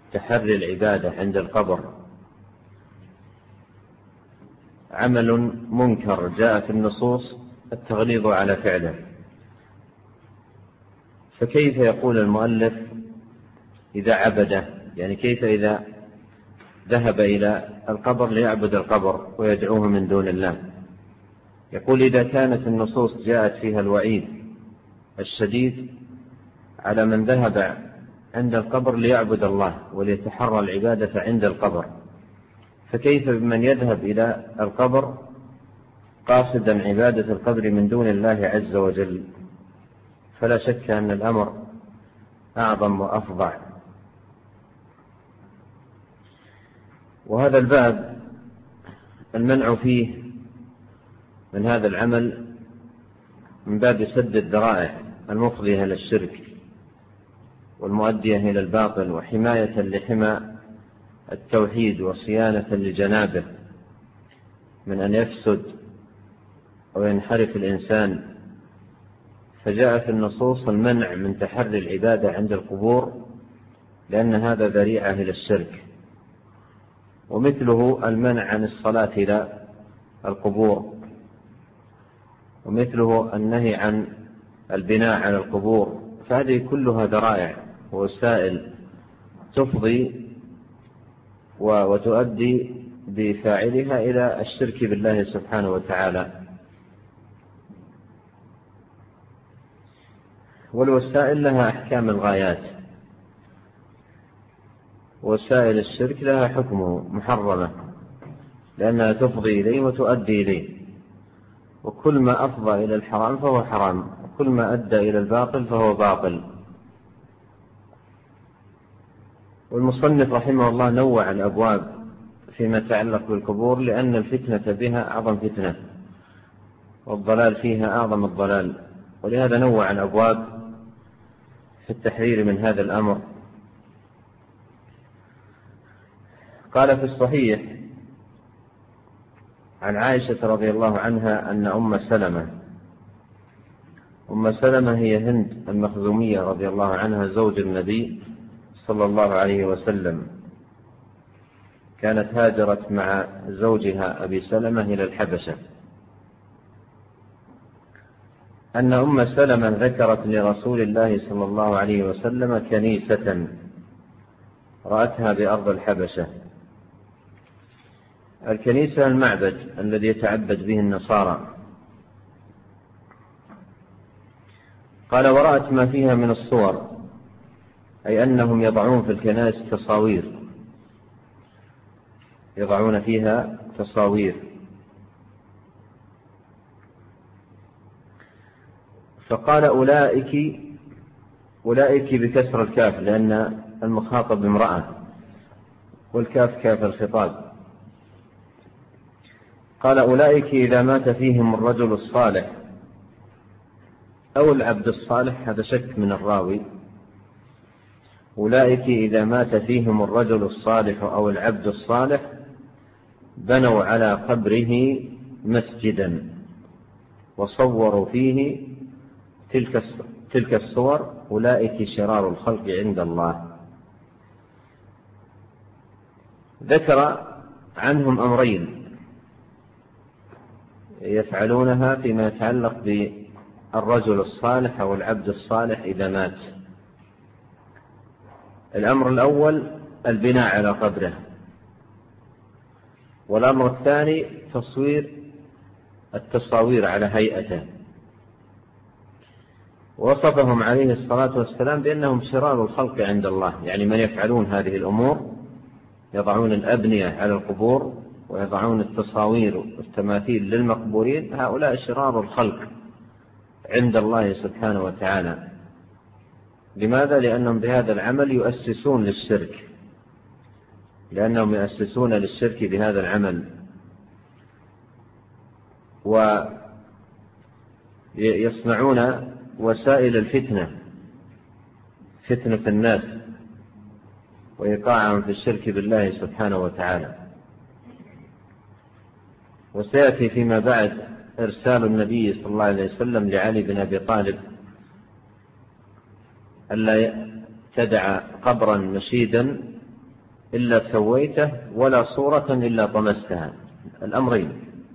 تحري العبادة عند القبر عمل منكر جاء في النصوص التغليظ على فعله، فكيف يقول المؤلف إذا عبده؟ يعني كيف إذا ذهب إلى القبر ليعبد القبر ويدعوه من دون الله؟ يقول إذا كانت النصوص جاءت فيها الوعيد الشديد على من ذهب عند القبر ليعبد الله وليتحرى العبادة عند القبر، فكيف بمن يذهب إلى القبر قاصدا عبادة القبر من دون الله عز وجل؟ فلا شك أن الأمر أعظم وأفظع. وهذا الباب المنع فيه من هذا العمل من باب سد الذرائع المفضية إلى الشرك والمؤدية إلى الباطل، وحماية لحمى التوحيد وصيانة لجنابه من أن يفسد أو ينحرف الإنسان. فجاء في النصوص المنع من تحري العبادة عند القبور لأن هذا ذريعة إلى الشرك، ومثله المنع عن الصلاة إلى القبور، ومثله النهي عن البناء على القبور. فهذه كلها ذرائع ووسائل تفضي وتؤدي بفاعلها إلى الشرك بالله سبحانه وتعالى. والوسائل لها أحكام الغايات، وسائل الشرك لها حكمه محرمة لأنها تفضي إليه وتؤدي إليه، وكل ما أفضى إلى الحرام فهو حرام، وكل ما أدى إلى الباطل فهو باطل. والمصنف رحمه الله نوع الأبواب فيما يتعلق بالقبور لأن الفتنة بها أعظم فتنة والضلال فيها أعظم الضلال، ولهذا نوع الأبواب في التحذير من هذا الأمر. قال في الصحيح عن عائشة رضي الله عنها أن أم سلمة هي هند المخزومية رضي الله عنها زوج النبي صلى الله عليه وسلم، كانت هاجرت مع زوجها أبي سلمة إلى الحبشة، أن أم سلمة ذكرت لرسول الله صلى الله عليه وسلم كنيسة رأتها بأرض الحبشة. الكنيسة المعبد الذي يتعبد به النصارى. قال ورأت ما فيها من الصور، أي أنهم يضعون في الكنائس تصاوير، يضعون فيها تصاوير. فقال أولئك بكسر الكاف لأن المخاطب امرأة، والكاف كاف الخطاب. قال أولئك إذا مات فيهم الرجل الصالح أو العبد الصالح، هذا شك من الراوي. أولئك إذا مات فيهم الرجل الصالح أو العبد الصالح بنوا على قبره مسجدا وصوروا فيه تلك الصور، أولئك شرار الخلق عند الله. ذكر عنهم أمرين يفعلونها فيما يتعلق بالرجل الصالح أو العبد الصالح إذا مات. الأمر الأول البناء على قبره، والأمر الثاني التصاوير على هيئته. وصفهم عليه الصلاة والسلام بأنهم شرار الخلق عند الله، يعني من يفعلون هذه الأمور، يضعون الأبنية على القبور ويضعون التصاوير والتماثيل للمقبورين، هؤلاء شرار الخلق عند الله سبحانه وتعالى. لماذا؟ لأنهم بهذا العمل يؤسسون للشرك، لأنهم يؤسسون للشرك بهذا العمل، ويصنعون وسائل الفتنة، فتنة الناس وإيقاعهم في الشرك بالله سبحانه وتعالى. وسيأتي فيما بعد إرسال النبي صلى الله عليه وسلم لعلي بن أبي طالب ألا تدع قبرا مشيدا إلا سويته ولا صورة إلا طمستها، الأمرين،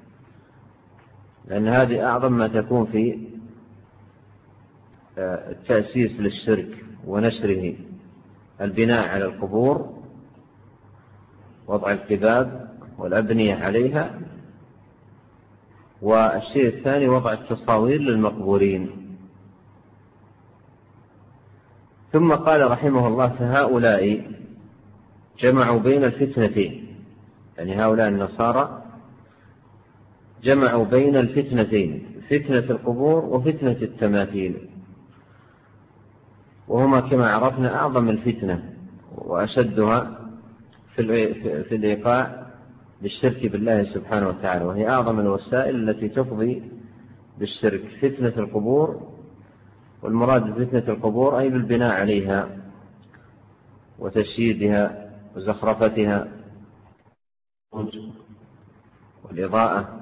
لأن هذه أعظم ما تكون في التأسيس للشرك ونشره، البناء على القبور، وضع الكباب والأبنية عليها، والشيء الثاني وضع التصاوير للمقبورين. ثم قال رحمه الله: فهؤلاء جمعوا بين الفتنتين، يعني هؤلاء النصارى جمعوا بين الفتنتين، فتنة القبور وفتنة التماثيل، وهما كما عرفنا أعظم الفتنة وأشدها في الإيقاع بالشرك بالله سبحانه وتعالى، وهي أعظم الوسائل التي تفضي بالشرك، فتنة القبور. والمراد بفتنة القبور أي بالبناء عليها وتشييدها وزخرفتها والإضاءة.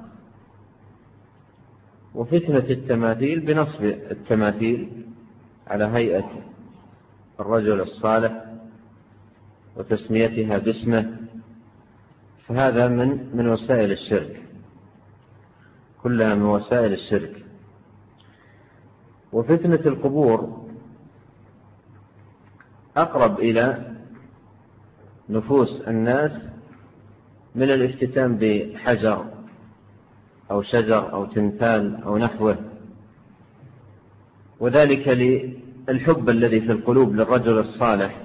وفتنة التماثيل بنصب التماثيل على هيئة الرجل الصالح وتسميتها باسمه، فهذا من وسائل الشرك، كلها من وسائل الشرك. وفتنة القبور أقرب إلى نفوس الناس من الافتتان بحجر أو شجر أو تمثال أو نحوه، وذلك للحب الذي في القلوب للرجل الصالح،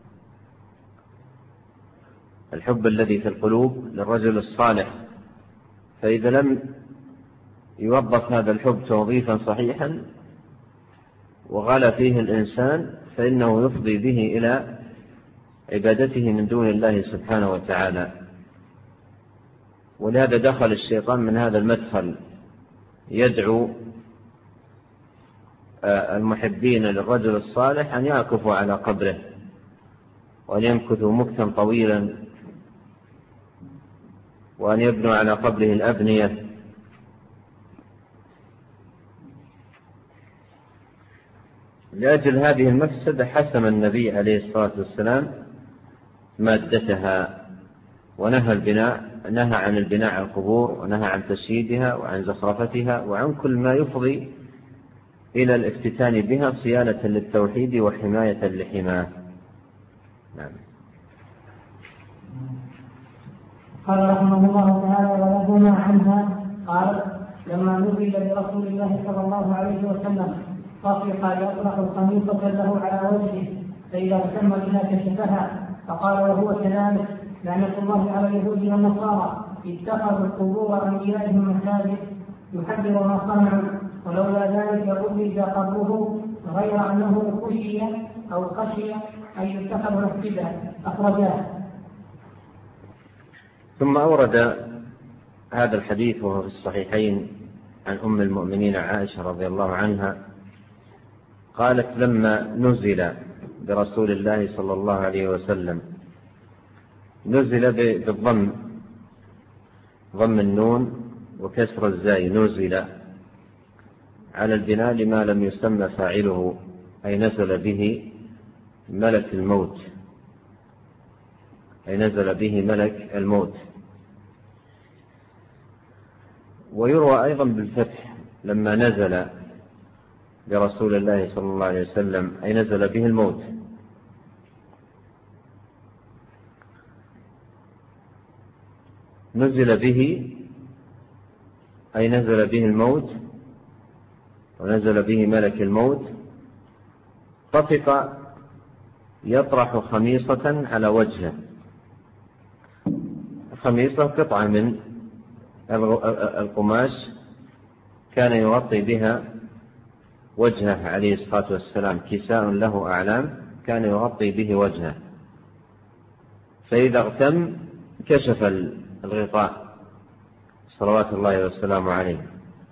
الحب الذي في القلوب للرجل الصالح. فإذا لم يوظف هذا الحب توظيفا صحيحا وغلى فيه الإنسان، فإنه يفضي به إلى عبادته من دون الله سبحانه وتعالى. ولهذا دخل الشيطان من هذا المدخل، يدعو المحبين للرجل الصالح أن يعكفوا على قبره وأن يمكثوا مكثا طويلا وأن يبنوا على قبره الأبنية. لأجل هذه المفسدة حسم النبي عليه الصلاة والسلام مادتها، نهى عن البناء على القبور، ونهى عن تشييدها وعن زخرفتها وعن كل ما يفضي إلى الافتتان بها صيانة للتوحيد وحماية لحماه. نعم. قال رحمه الله تعالى: ولهما عنها قال: لما نزل برسول الله صلى الله عليه وسلم طفق يطرح خميصة له على وجهه، فإذا اهتم بها كشفها، فقال وهو كذلك: لعنة الله على اليهود والنصارى اتخذوا قبور أنبيائهم مساجد، يحذر ما صنعوا، ولولا ذلك أبرز قبره، غير أنه خشي أن يتخذ مسجدا. أخرجاه. ثم أورد هذا الحديث وهو في الصحيحين عن أم المؤمنين عائشة رضي الله عنها قالت: لما نزل برسول الله صلى الله عليه وسلم، نزل بالضم، ضم النون وكسر الزاي، نزل على البناء لما لم يسمى فاعله، أي نزل به ملك الموت، أي نزل به ملك الموت. ويروى أيضا بالفتح: لما نزل برسول الله صلى الله عليه وسلم، أي نزل به الموت. نزل به أي نزل به الموت، ونزل به ملك الموت. طفق يطرح خميصة على وجهه. خميصة قطعة من القماش كان يغطي بها وجهه عليه الصلاة والسلام، كساء له أعلام كان يغطي به وجهه، فإذا اغتم كشف الغطاء صلوات الله والسلام عليه،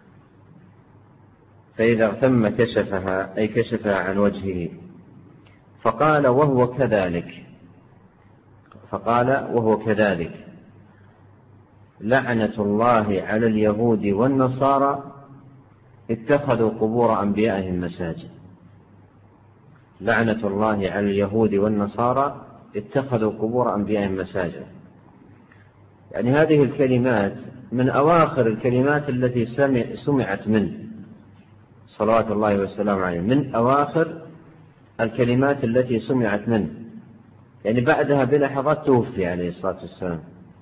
فإذا اغتم كشفها، أي كشفها عن وجهه. فقال وهو كذلك لعنة الله على اليهود والنصارى اتخذوا قبور أنبيائهم مساجد. لعنة الله على اليهود والنصارى اتخذوا قبور أنبيائهم مساجد. يعني هذه الكلمات من أواخر الكلمات التي سمعت منه صلوات الله وسلامه عليه، من أواخر الكلمات التي سمعت منه، يعني بعدها بلحظات توفي عليه الصلاة والسلام.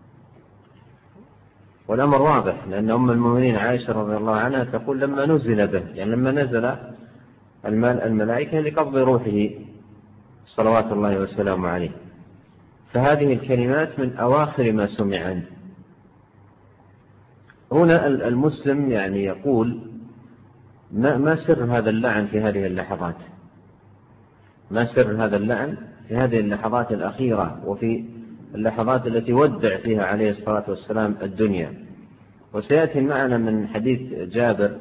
والأمر واضح، لأن أم المؤمنين عائشة رضي الله عنها تقول لما نزل به، يعني لما نزل الملائكة لقبض روحه صلوات الله وسلامه عليه. فهذه الكلمات من أواخر ما سمع عنه. هنا المسلم يعني يقول ما سر هذا اللعن في هذه اللحظات؟ ما سر هذا اللعن في هذه اللحظات الأخيرة وفي اللحظات التي ودع فيها عليه الصلاة والسلام الدنيا؟ وسيأتي معنا من حديث جابر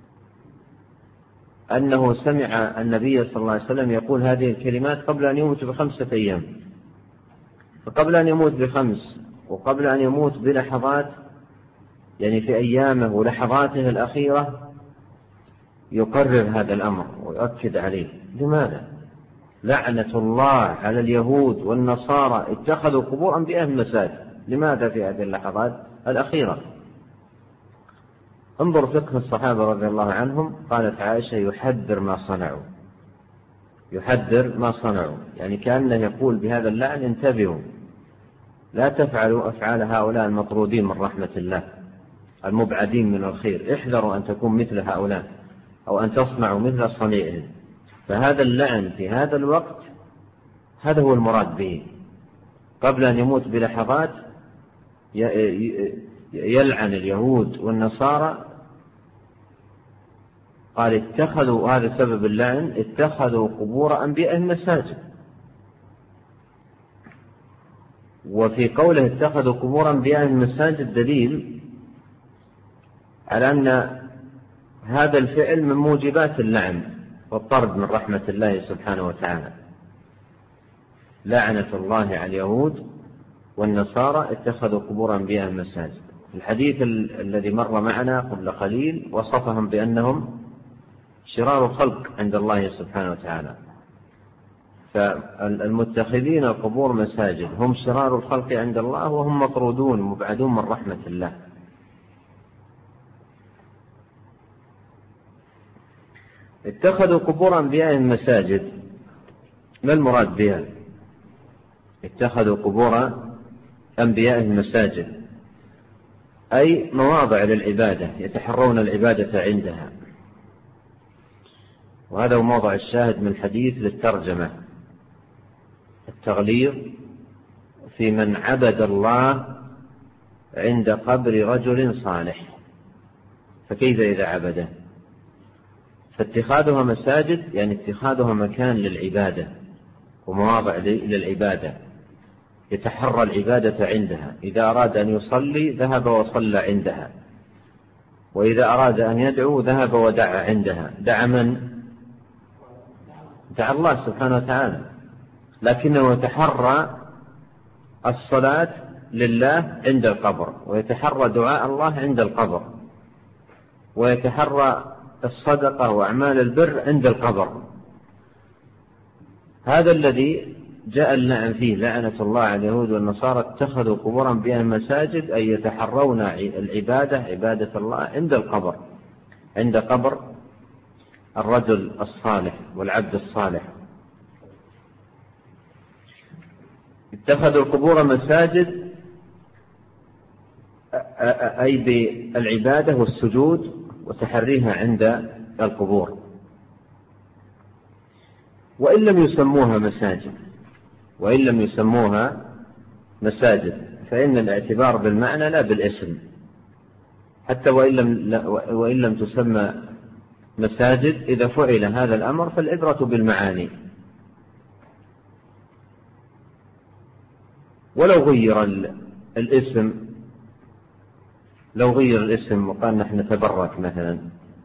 أنه سمع النبي صلى الله عليه وسلم يقول هذه الكلمات قبل أن يموت ب5 أيام. فقبل أن يموت ب5 وقبل أن يموت بلحظات، يعني في أيامه ولحظاته الأخيرة يقرر هذا الأمر ويؤكد عليه. لماذا؟ لعنة الله على اليهود والنصارى اتخذوا قبور أنبيائهم مساجد. لماذا في هذه اللحظات الأخيرة؟ انظر فقه الصحابة رضي الله عنهم. قالت عائشة يحذر ما صنعوا، يحذر ما صنعوا، يعني كأنه يقول بهذا اللعن انتبهوا، لا تفعلوا أفعال هؤلاء المطرودين من رحمة الله المبعدين من الخير، احذروا أن تكون مثل هؤلاء أو أن تصنعوا مثل صنيعهم. فهذا اللعن في هذا الوقت هذا هو المراد به. قبل أن يموت بلحظات يلعن اليهود والنصارى. قال اتخذوا، هذا سبب اللعن، اتخذوا قبور أنبيائهم مساجد. وفي قوله اتخذوا قبور أنبيائهم مساجد دليل على أن هذا الفعل من موجبات اللعن والطرد من رحمة الله سبحانه وتعالى. لعنة الله على اليهود والنصارى اتخذوا قبور أنبيائهم مساجد. الحديث الذي مر معنا قبل قليل وصفهم بأنهم شرار الخلق عند الله سبحانه وتعالى. فالمتخذين القبور مساجد هم شرار الخلق عند الله، وهم مطرودون مبعدون من رحمة الله. اتخذوا قبور أنبيائهم مساجد، ما المراد بها؟ اتخذوا قبور أنبيائهم مساجد أي مواضع للعبادة يتحرون العبادة عندها. وهذا هو موضع الشاهد من الحديث للترجمة، التغليظ في من عبد الله عند قبر رجل صالح، فكيف إذا عبده؟ فاتخاذها مساجد يعني اتخاذها مكان للعبادة ومواضع للعبادة، يتحرى العبادة عندها. إذا أراد أن يصلي ذهب وصلى عندها، وإذا أراد أن يدعو ذهب ودعا عندها. دعا من؟ دعا الله سبحانه وتعالى، لكنه يتحرى الصلاة لله عند القبر، ويتحرى دعاء الله عند القبر، ويتحرى الصدقة وأعمال البر عند القبر. هذا الذي جاء اللعن فيه، لعنة الله على اليهود والنصارى اتخذوا قبور أنبيائهم مساجد، أي يتحرون العبادة عبادة الله عند القبر، عند قبر الرجل الصالح والعبد الصالح. اتخذوا القبور مساجد أي بالعبادة والسجود وتحريها عند القبور. وإن لم يسموها مساجد، وإن لم يسموها مساجد، فإن الاعتبار بالمعنى لا بالاسم. حتى وإن لم تسمى مساجد، إذا فعل هذا الأمر فالعبرة بالمعاني. ولو غير الاسم، لو غير الاسم وقال نحن نتبرك مثلا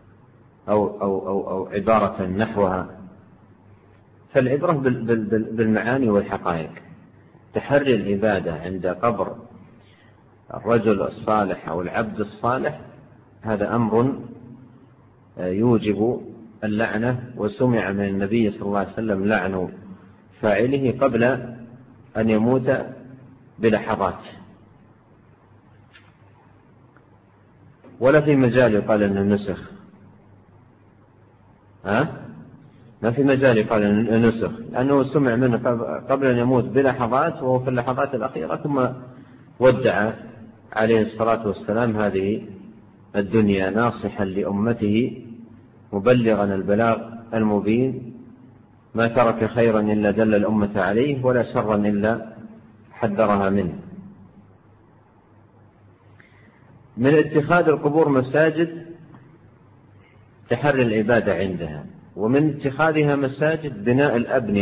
أو عبارة نحوها، فالعبرة بالمعاني والحقائق. تحري العبادة عند قبر الرجل الصالح أو العبد الصالح هذا أمر يوجب اللعنة، وسمع من النبي صلى الله عليه وسلم لعن فاعله قبل أن يموت بلحظات، ولا في مجال يقال أنه نسخ، ما في مجال يقال أنه نسخ، لأنه سمع منه قبل أن يموت بلحظات، وهو في اللحظات الأخيرة ثم ودع عليه الصلاة والسلام هذه الدنيا ناصحا لأمته مبلغا البلاغ المبين، ما ترك خيرا إلا دل الأمة عليه، ولا شرا إلا حذرها منه. من اتخاذ القبور مساجد تحري العبادة عندها، ومن اتخاذها مساجد بناء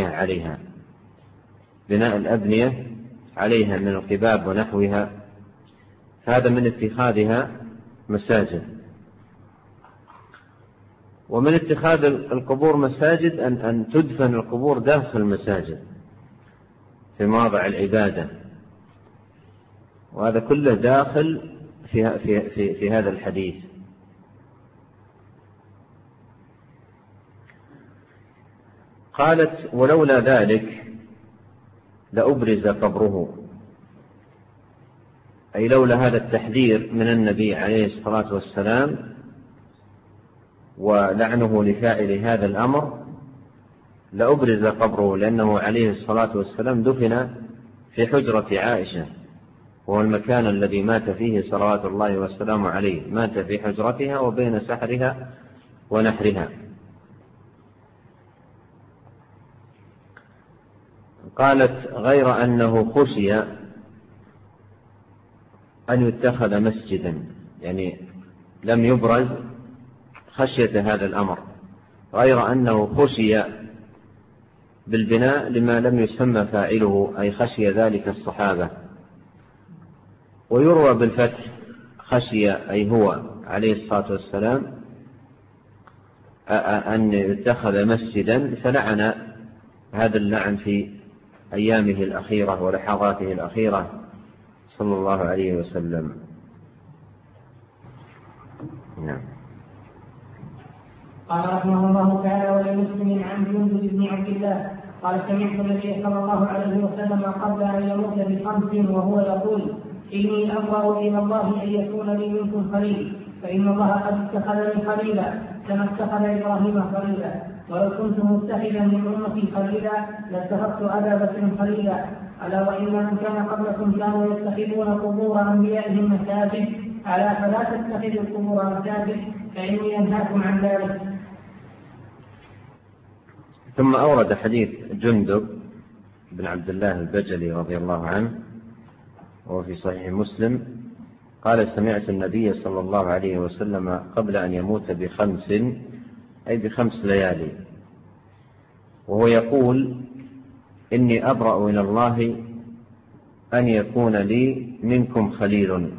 الأبنية عليها من القباب ونحوها، هذا من اتخاذها مساجد. ومن اتخاذ القبور مساجد أن تدفن القبور داخل المساجد في مواضع العبادة، وهذا كله داخل في هذا الحديث. قالت: ولولا ذلك لأبرز قبره، أي لولا هذا التحذير من النبي عليه الصلاة والسلام ولعنه لفاعل هذا الأمر لأبرز قبره، لأنه عليه الصلاة والسلام دفن في حجرة عائشة، وهو المكان الذي مات فيه صلوات الله والسلام عليه، مات في حجرتها وبين سحرها ونحرها. قالت: غير أنه خشي أن يتخذ مسجدا، يعني لم يبرز خشية هذا الأمر، غير أنه خشي بالبناء لما لم يسمى فاعله، أي خشي ذلك الصحابة. ويروى بالفتح خشي، أي هو عليه الصلاة والسلام، أن يتخذ مسجدا، فلعن هذا اللعن في أيامه الأخيرة ولحظاته الأخيرة صلى الله عليه وسلم. نعم. قال رحمه الله تعالى: ولمسلم عن جندب بن عبد الله قال: سمعت النبي صلى الله عليه وسلم قبل أن يموت ب5 وهو يقول: إني أبرأ إلى الله أن يكون لي منكم خليل، فإن الله قد اتخذني خليلا كما اتخذ إبراهيم خليلا، ولو كنت متخذا من أمتي خليلا لاتخذت أبا بكر خليلا. ألا وإن من كان قبلكم كانوا يتخذون قبور أنبيائهم مساجد، ألا فلا تتخذوا القبور مساجد، فإني أنهاكم عن ذلك. ثم أورد حديث جندب بن عبد الله البجلي رضي الله عنه، وهو في صحيح مسلم، قال: سمعت النبي صلى الله عليه وسلم قبل أن يموت ب5، أي ب5 ليالي، وهو يقول: إني أبرأ إلى الله أن يكون لي منكم خليل.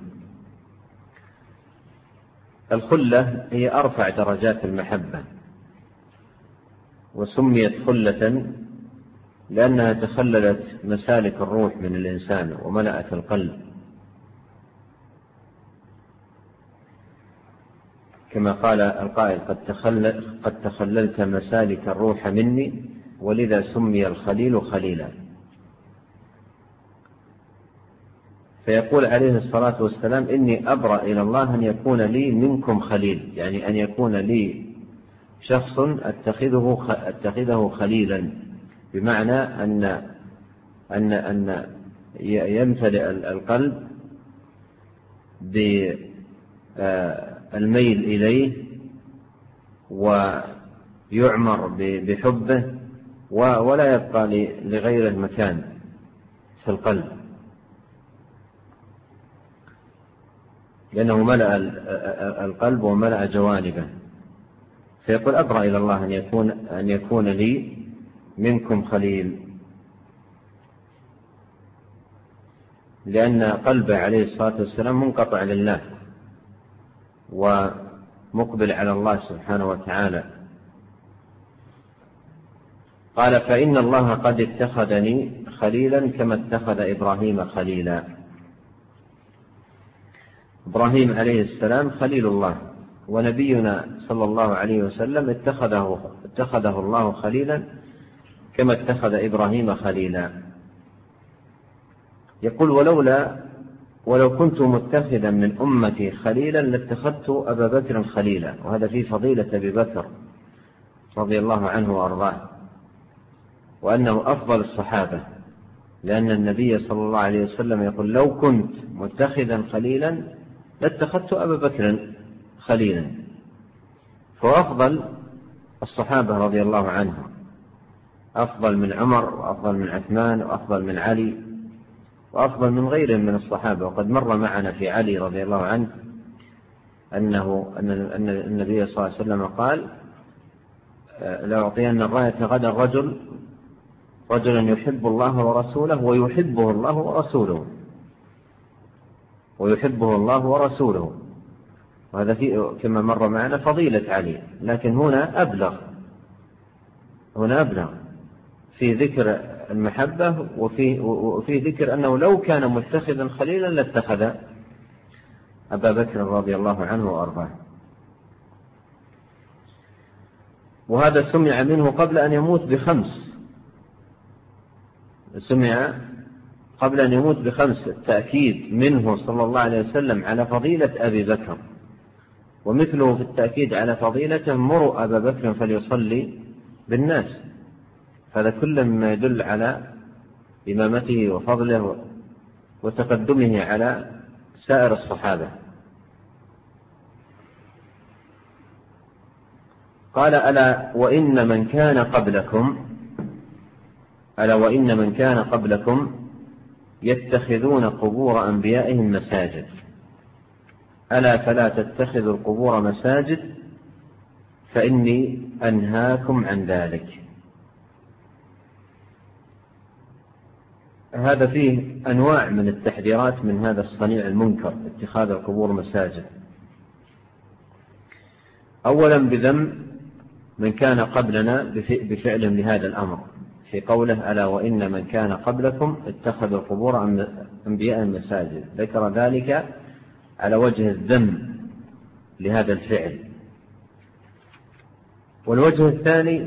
الخلة هي أرفع درجات المحبة، وسميت خلة لأنها تخللت مسالك الروح من الإنسان وملأت القلب، كما قال القائل: قد تخللت مسالك الروح مني، ولذا سمي الخليل خليلا. فيقول عليه الصلاة والسلام: إني أبرأ إلى الله أن يكون لي منكم خليل، يعني أن يكون لي شخص أتخذه خليلا، بمعنى أن يمتلئ القلب بالميل إليه ويعمر بحبه، ولا يبقى لغيره مكان في القلب، لأنه ملأ القلب وملأ جوانبه. فيقول: أبرأ إلى الله أن يكون لي منكم خليل، لأن قلبه عليه الصلاة والسلام منقطع لله ومقبل على الله سبحانه وتعالى. قال: فإن الله قد اتخذني خليلا كما اتخذ إبراهيم خليلا. إبراهيم عليه السلام خليل الله، ونبينا صلى الله عليه وسلم اتخذه الله خليلا كما اتخذ إبراهيم خليلا. يقول ولو كنت متخذا من أمتي خليلا لاتخذت أبا بكر خليلا. وهذا في فضيلة أبي بكر رضي الله عنه وأرضاه، وأنه أفضل الصحابة، لأن النبي صلى الله عليه وسلم يقول لو كنت متخذا خليلا لاتخذت أبا بكر خليلا. فأفضل الصحابة رضي الله عنهم، أفضل من عمر وأفضل من عثمان وأفضل من علي وأفضل من غيرهم من الصحابة. وقد مر معنا في علي رضي الله عنه أن النبي صلى الله عليه وسلم قال لأعطين الراية غدا رجلا يحب الله ورسوله ويحبه الله ورسوله، ويحبه الله ورسوله. وهذا كما مر معنا فضيلة علي، لكن هنا أبلغ في ذكر المحبة وفي ذكر أنه لو كان متخذا خليلا لاتخذ أبا بكر رضي الله عنه وأرضاه. وهذا سمع منه قبل أن يموت ب5 التأكيد منه صلى الله عليه وسلم على فضيلة أبي بكر، ومثله في التأكيد على فضيلته مروا أبا بكر فليصلي بالناس. هذا كل ما يدل على إمامته وفضله وتقدمه على سائر الصحابة. قال ألا وإن من كان قبلكم يتخذون قبور أنبيائهم مساجد، ألا فلا تتخذوا القبور مساجد فإني أنهاكم عن ذلك. هذا فيه أنواع من التحذيرات من هذا الصنيع المنكر، اتخاذ القبور مساجد. أولا بذم من كان قبلنا بفعلهم لهذا الأمر، في قوله ألا وإن من كان قبلكم اتخذوا القبور أنبياء مساجد، ذكر ذلك على وجه الذم لهذا الفعل. والوجه الثاني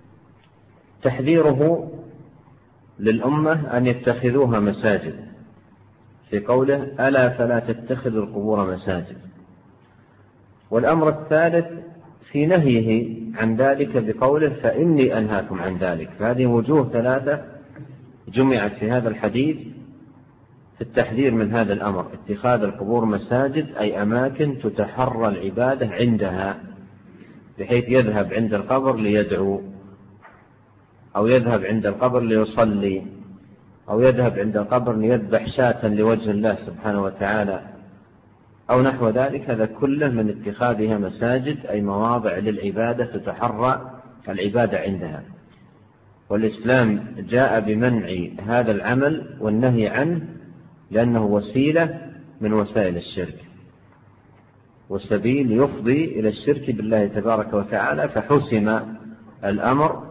تحذيره للأمة أن يتخذوها مساجد، في قوله ألا فلا تتخذوا القبور مساجد. والأمر الثالث في نهيه عن ذلك بقوله فإني أنهاكم عن ذلك. فهذه وجوه 3 جمعت في هذا الحديث في التحذير من هذا الأمر، اتخاذ القبور مساجد أي أماكن تتحرى العبادة عندها، بحيث يذهب عند القبر ليدعو، أو يذهب عند القبر ليصلي، أو يذهب عند القبر ليذبح شاة لوجه الله سبحانه وتعالى، أو نحو ذلك. هذا كله من اتخاذها مساجد، أي مواضع للعبادة تتحرى العبادة عندها. والإسلام جاء بمنع هذا العمل والنهي عنه، لأنه وسيلة من وسائل الشرك، والسبيل يفضي إلى الشرك بالله تبارك وتعالى. فحسم الأمر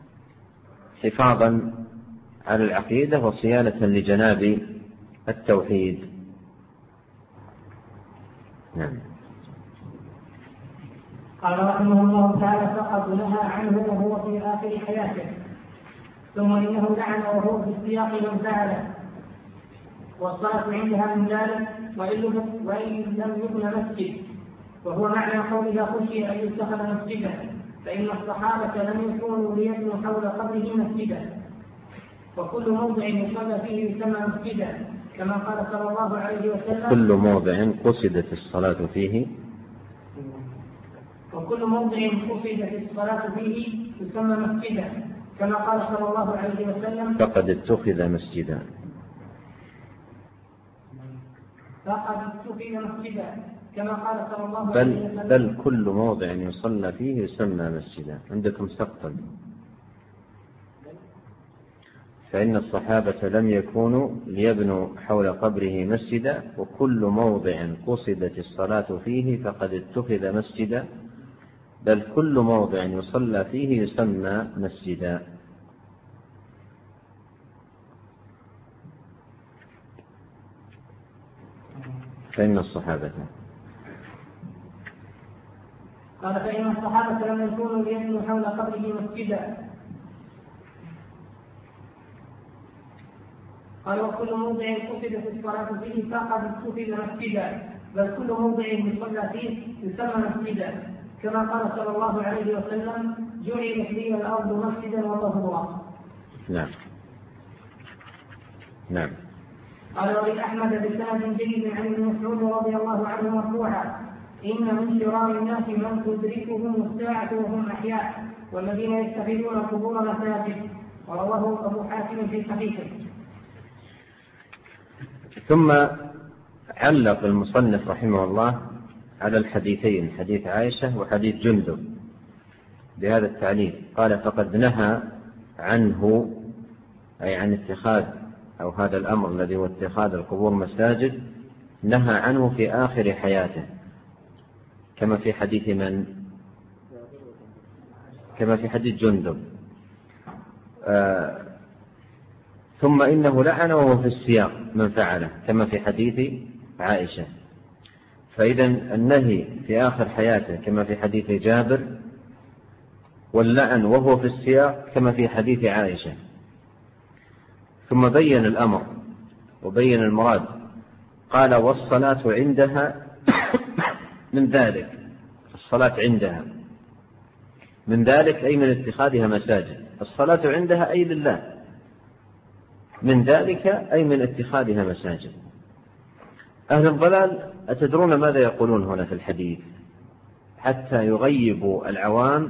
حفاظا على العقيدة وصيانة لجناب التوحيد. نعم. قال رحمه الله تعالى فقد نهى عنه وهو في آخر حياته، ثم إنه لعن وهو في السياق من فعله، والصلاة عندها من ذلك وإن لم يبن مسجد، وهو معنى قوله خشي أن يتخذ مسجدا، فإن الصحابة لم يكونوا ليبنوا حول قبره مسجدا، وكل موضع يصلى فيه يسمى مسجدا، كما قال صلى الله عليه وسلم كل موضع قصدت الصلاة فيه يسمى مسجدا، كما قال صلى الله عليه وسلم فقد اتخذ مسجدا. كما قال صلى الله عليه وسلم بل كل موضع يصلى فيه يسمى مسجدا. عندكم سقطا. فإن الصحابة لم يكونوا ليبنوا حول قبره مسجدا، وكل موضع قصدت الصلاة فيه فقد اتخذ مسجدا، بل كل موضع يصلى فيه يسمى مسجدا. فإن الصحابة لم يكونوا ليبنوا حول قبره مسجدا، قال وكل موضع قصدت الصلاة فيه فقد اتخذ مسجدا، بل كل موضع يصلى فيه يسمى مسجدا، كما قال صلى الله عليه وسلم جعلت لي الأرض مسجدا وطهورا. نعم. قال ولأحمد بسند جيد عن ابن مسعود رضي الله عنه مرفوعا إن من شرار الناس من تدركهم الساعة وهم أحياء والذين يتخذون قبور مساجد، ورواه أبو حاتم في صحيحه. ثم علق المصنف رحمه الله على الحديثين، حديث عائشة وحديث جندب، بهذا التعليق. قال فقد نهى عنه، أي عن اتخاذ أو هذا الأمر الذي هو اتخاذ القبور مساجد، نهى عنه في آخر حياته، كما في حديث من؟ كما في حديث جندب. ثم إنه لعن وهو في السياق من فعله، كما في حديث عائشة. فإذا النهي في آخر حياته كما في حديث جابر، واللعن وهو في السياق كما في حديث عائشة. ثم بين الأمر وبين المراد، قال والصلاة عندها من ذلك، الصلاة عندها من ذلك أي من اتخاذها مساجد، الصلاة عندها أي لله، من ذلك أي من اتخاذها مساجد. أهل الضلال أتدرون ماذا يقولون هنا في الحديث حتى يغيبوا العوام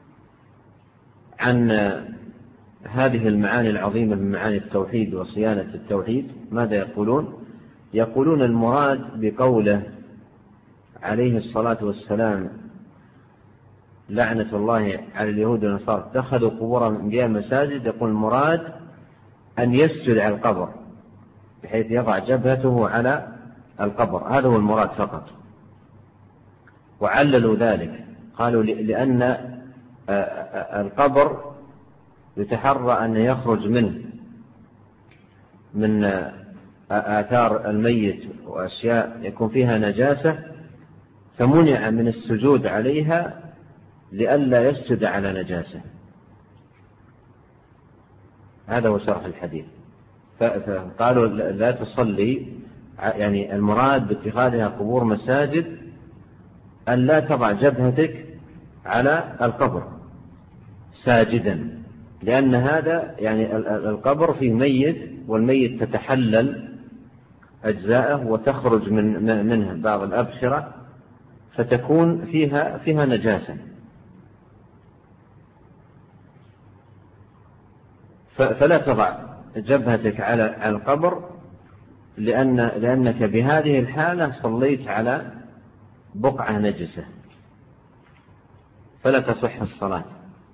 عن هذه المعاني العظيمة من معاني التوحيد وصيانة التوحيد؟ ماذا يقولون؟ يقولون المراد بقوله عليه الصلاة والسلام لعنة الله على اليهود والنصارى اتخذوا قبور الأنبياء مساجد، يقول المراد أن يسجد على القبر بحيث يضع جبهته على القبر، هذا هو المراد فقط. وعللوا ذلك، قالوا لأن القبر يتحرى أن يخرج منه من آثار الميت وأشياء يكون فيها نجاسة، فمنع من السجود عليها لئلا يسجد على نجاسة. هذا هو شرح الحديث. فقالوا لا تصلي، يعني المراد باتخاذها قبور مساجد أن لا تضع جبهتك على القبر ساجدا، لأن هذا يعني القبر فيه ميت، والميت تتحلل أجزاءه وتخرج منها بعض الأبخرة فتكون فيها نجاسة. فلا تضع جبهتك على القبر لأنك بهذه الحالة صليت على بقعة نجسة فلا تصح الصلاة.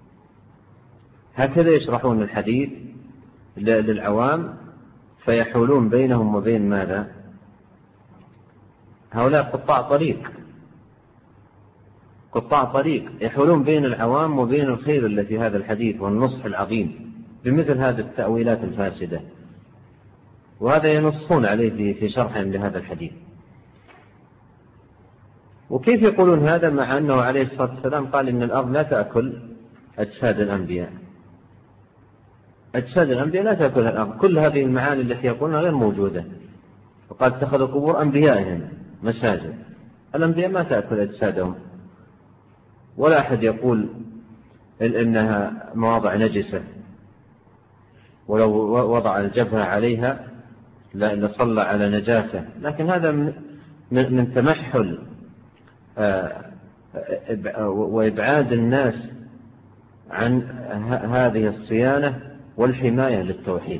هكذا يشرحون الحديث للعوام فيحولون بينهم وبين ماذا؟ هؤلاء قطاع طريق يحولون بين العوام وبين الخير الذي في هذا الحديث والنصح العظيم بمثل هذه التأويلات الفاسدة، وهذا ينصون عليه في شرحهم لهذا الحديث. وكيف يقولون هذا مع أنه عليه الصلاة والسلام قال إن الأرض لا تأكل أجساد الأنبياء؟ أجساد الأنبياء لا تأكلها الأرض. كل هذه المعاني التي يقولونها غير موجودة. وقال اتخذوا قبور أنبيائهم مساجد، الأنبياء ما تأكل أجسادهم، ولا أحد يقول إنها مواضع نجسة ولو وضع الجبهة عليها لصلى على نجاسة. لكن هذا من تمحل وإبعاد الناس عن هذه الصيانة والحماية للتوحيد.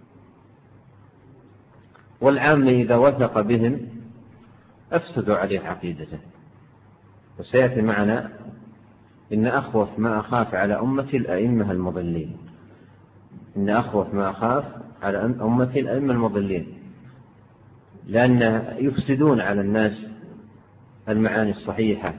والعام إذا وثق بهم أفسدوا عليه عقيدته. وسيأتي معنا إن أخوف ما أخاف على أمتي الأئمة المضلين، إن أخوف ما أخاف على أمتي الأئمة المضلين، لأن يفسدون على الناس المعاني الصحيحة.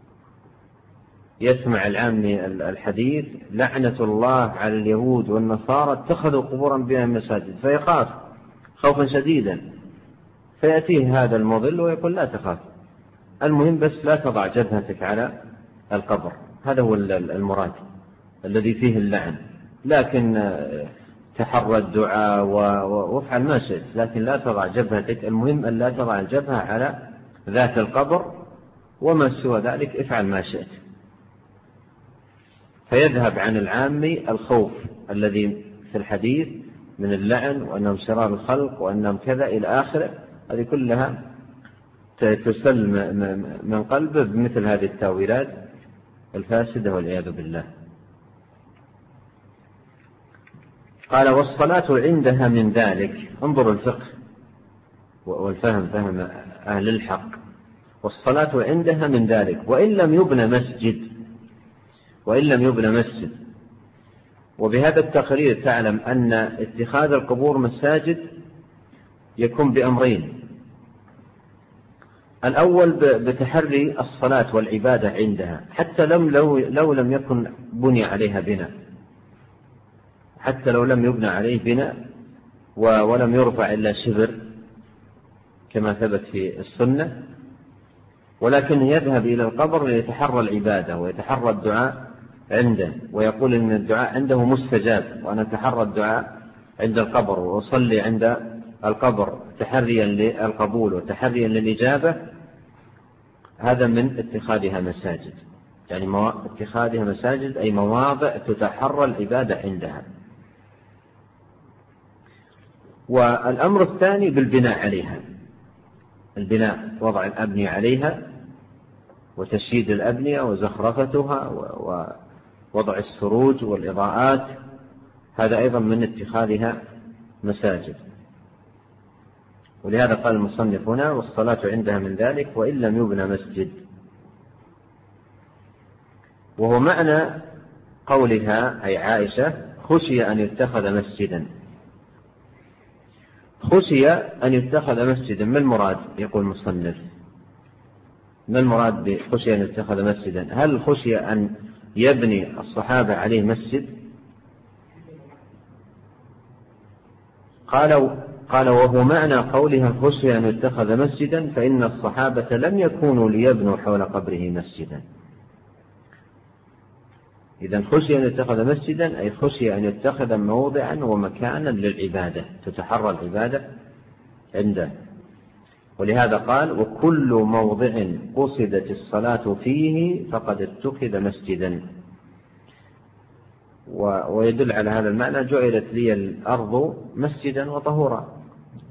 يسمع العامي الحديث لعنة الله على اليهود والنصارى اتخذوا قبور أنبياء مساجد، فيخاف خوفا شديدا، فيأتيه هذا المضل ويقول لا تخاف، المهم بس لا تضع جبهتك على القبر. هذا هو المراد الذي فيه اللعن. لكن تحرى الدعاء وافعل ما شئت، لكن لا تضع جبهتك، المهم أن لا تضع الجبهة على ذات القبر، وما سوى ذلك افعل ما شئت. فيذهب عن العام الخوف الذي في الحديث من اللعن وأنهم شرار الخلق وأنهم كذا إلى آخره، هذه كلها تسل من قلبه بمثل هذه التاويلات الفاسدة والعياذ بالله. قال والصلاة عندها من ذلك، انظر الفقه والفهم، فهم أهل الحق. والصلاة عندها من ذلك وإن لم يبنى مسجد. وبهذا التقرير تعلم أن اتخاذ القبور مساجد يكون بأمرين: الأول بتحري الصلاة والعبادة عندها، حتى لو لم يكن بني عليها بناء، حتى لو لم يبنى عليه بناء ولم يرفع إلا شبر كما ثبت في السنة، ولكن يذهب إلى القبر ليتحرى العبادة ويتحرى الدعاء عنده، ويقول إن الدعاء عنده مستجاب، وأنا أتحرى الدعاء عند القبر وأصلي عند القبر تحريا للقبول وتحريا للإجابة. هذا من اتخاذها مساجد، يعني اتخاذها مساجد أي مواضع تتحرى العبادة عندها. والأمر الثاني بالبناء عليها، البناء، وضع الأبنية عليها وتشييد الأبنية وزخرفتها ووضع السروج والإضاءات، هذا أيضا من اتخاذها مساجد. ولهذا قال المصنف هنا والصلاة عندها من ذلك وإن لم يبنى مسجد، وهو معنى قولها أي عائشة خشي أن يتخذ مسجدا. خشي أن يتخذ مسجدا، ما المراد؟ يقول المصنف ما المراد بخشي أن يتخذ مسجدا؟ هل خشي أن يبني الصحابة عليه مسجد؟ قال وهو معنى قولها خشي أن يتخذ مسجدا فإن الصحابة لم يكونوا ليبنوا حول قبره مسجدا. إذن خشي أن يتخذ مسجدا أي خشي أن يتخذ موضعا ومكانا للعبادة تتحرى العبادة عنده. ولهذا قال وكل موضع قصدت الصلاة فيه فقد اتخذ مسجدا. ويدل على هذا المعنى جعلت لي الأرض مسجدا وطهورا.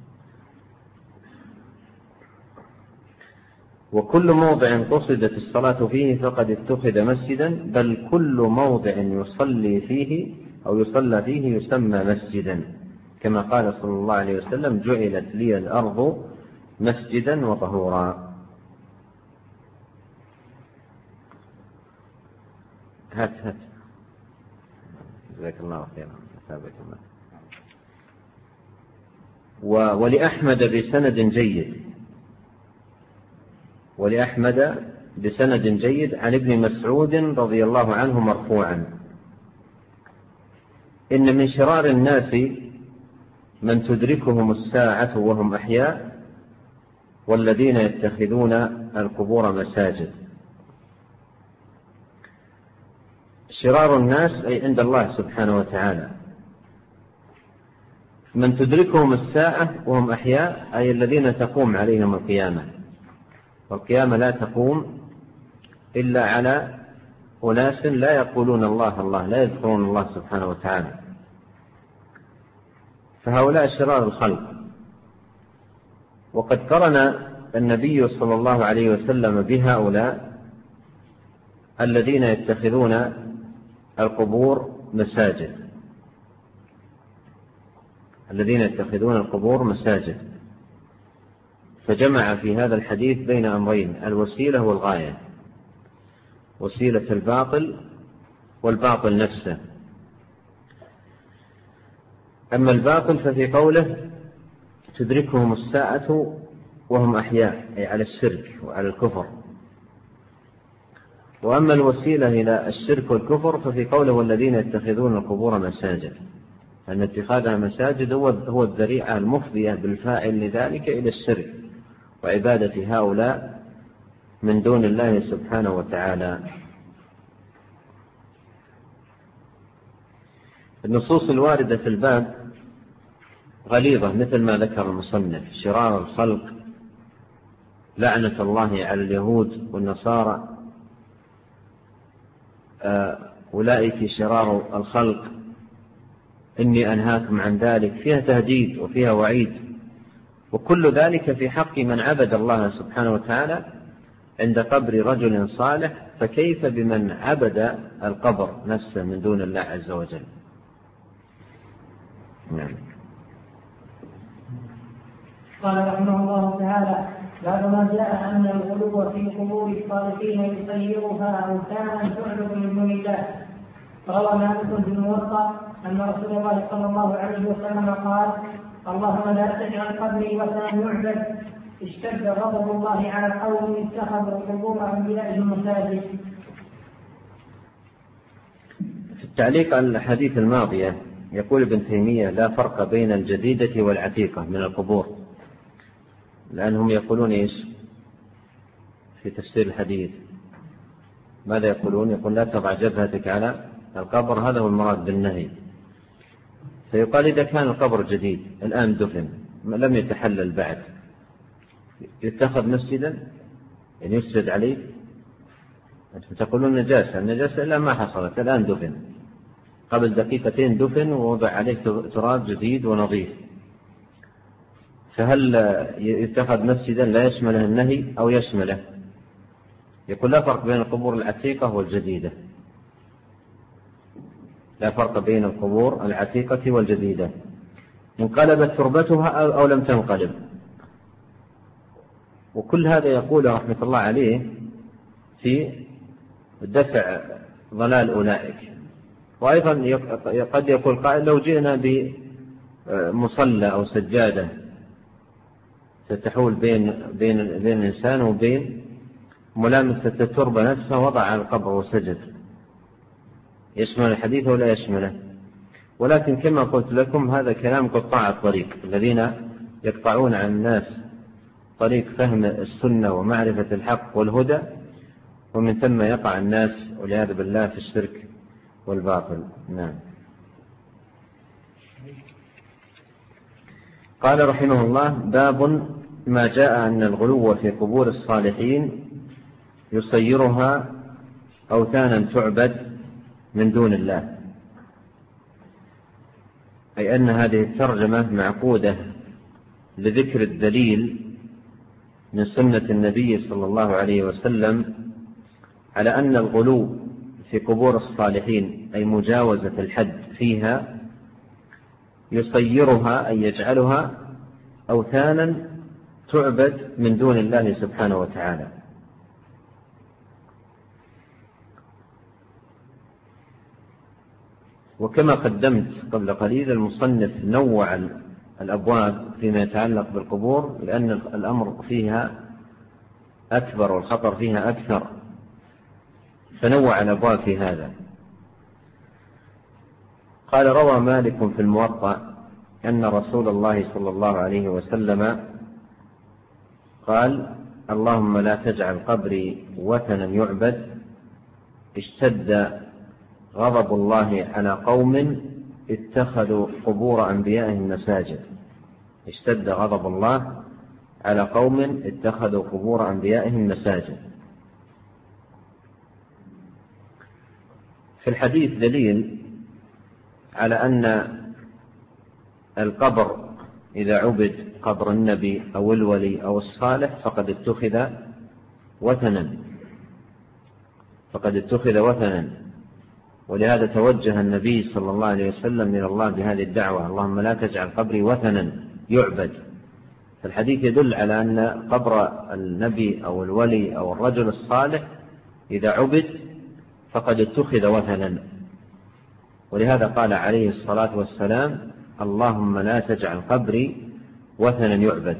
وكل موضع قصدت الصلاة فيه فقد اتخذ مسجدا، بل كل موضع يصلي فيه أو يصلى فيه يسمى مسجدا، كما قال صلى الله عليه وسلم جعلت لي الأرض مسجدا وطهورا. هات جزاك الله خيرا. ولأحمد بسند جيد عن ابن مسعود رضي الله عنه مرفوعا: إن من شرار الناس من تدركهم الساعة وهم أحياء والذين يتخذون القبور مساجد. شرار الناس أي عند الله سبحانه وتعالى، من تدركهم الساعة وهم أحياء أي الذين تقوم عليهم القيامة، والقيامة لا تقوم إلا على أناس لا يقولون الله، لا يذكرون الله سبحانه وتعالى، فهؤلاء شرار الخلق. وقد قرن النبي صلى الله عليه وسلم بهؤلاء الذين يتخذون القبور مساجد، فجمع في هذا الحديث بين أمرين: الوسيلة والغاية، وسيلة الباطل والباطل نفسه. أما الباطل ففي قوله تدركهم الساعة وهم أحياء أي على الشرك وعلى الكفر. وأما الوسيلة إلى الشرك والكفر ففي قوله والذين يتخذون القبور مساجد، أن اتخاذها مساجد هو الذريعة المفضية بالفاعل لذلك إلى الشرك وعبادة هؤلاء من دون الله سبحانه وتعالى. النصوص الواردة في الباب غليظة مثل ما ذكر المصنف: شرار الخلق، لعنة الله على اليهود والنصارى، أولئك شرار الخلق، إني أنهاكم عن ذلك. فيها تهديد وفيها وعيد، وكل ذلك في حق من عبد الله سبحانه وتعالى عند قبر رجل صالح، فكيف بمن عبد القبر نفسه من دون الله عز وجل؟ نعم. قال رحمه الله تعالى: بعد ما جاء أن الغلو في قبور الصالحين يصيرها أوثانا تعبد من دون الله. روى مالك في الموطأ أن رسول الله صلى الله عليه وسلم قال: اللهم لا تجعل قبري وثنا يعبد. اشتد غضب الله على قوم اتخذوا قبور أنبيائهم مساجد. في التعليق على الحديث الماضية يقول ابن تيمية: لا فرق بين الجديدة والعتيقة من القبور، لأنهم يقولون إيش في تفسير الحديث؟ ماذا يقولون؟ يقول: لا تضع جبهتك على القبر، هذا هو المراد بالنهي. فيقال: إذا كان القبر جديد الآن دفن لم يتحلل بعد، يتخذ مسجدا يعني يسجد عليه؟ أنتم تقولون نجاسة، النجاسة إلا ما حصلت، الآن دفن، قبل دقيقتين دفن ووضع عليه تراب جديد ونظيف، فهل يتخذ مسجدا لا يشمله النهي أو يشمله؟ يقول: لا فرق بين القبور العتيقة والجديدة، لا فرق بين القبور العتيقة والجديدة، انقلبت تربتها أو لم تنقلب. وكل هذا يقول رحمة الله عليه في دفع ضلال أولئك. وأيضا قد يقول قائل: لو جئنا بمصلى أو سجادة ستحول بين الإنسان وبين ملامسة التربة نفسها، وضع على القبر وسجد، يشمل الحديث ولا يشمله؟ ولكن كما قلت لكم هذا كلام قطاع الطريق الذين يقطعون عن الناس طريق فهم السنة ومعرفة الحق والهدى، ومن ثم يقع الناس والعياذ بالله في الشرك والباطل. نعم. قال رحمه الله: باب ما جاء أن الغلو في قبور الصالحين يصيرها أوثانا تعبد من دون الله. أي أن هذه الترجمة معقودة لذكر الدليل من سنة النبي صلى الله عليه وسلم على أن الغلو في قبور الصالحين أي مجاوزة الحد فيها يصيرها أي يجعلها أوثانا تعبد من دون الله سبحانه وتعالى. وكما قدمت قبل قليل المصنف نوع الأبواب فيما يتعلق بالقبور، لأن الأمر فيها أكبر والخطر فيها أكثر، فنوع الأبواب في هذا. قال: روى مالك في الموطأ أن رسول الله صلى الله عليه وسلم قال: اللهم لا تجعل قبري وثنا يعبد. اشتد غضب الله على قوم اتخذوا قبور أنبيائهم مساجد. اشتد غضب الله على قوم اتخذوا قبور أنبيائهم مساجد. في الحديث دليل على أن القبر إذا عبد قبر النبي أو الولي أو الصالح فقد اتخذ وثنا. ولهذا توجه النبي صلى الله عليه وسلم إلى الله بهذه الدعوة: اللهم لا تجعل قبري وثنا يعبد. فالحديث يدل على أن قبر النبي أو الولي أو الرجل الصالح إذا عبد فقد اتخذ وثنا. ولهذا قال عليه الصلاة والسلام: اللهم لا تجعل قبري وثنا يعبد.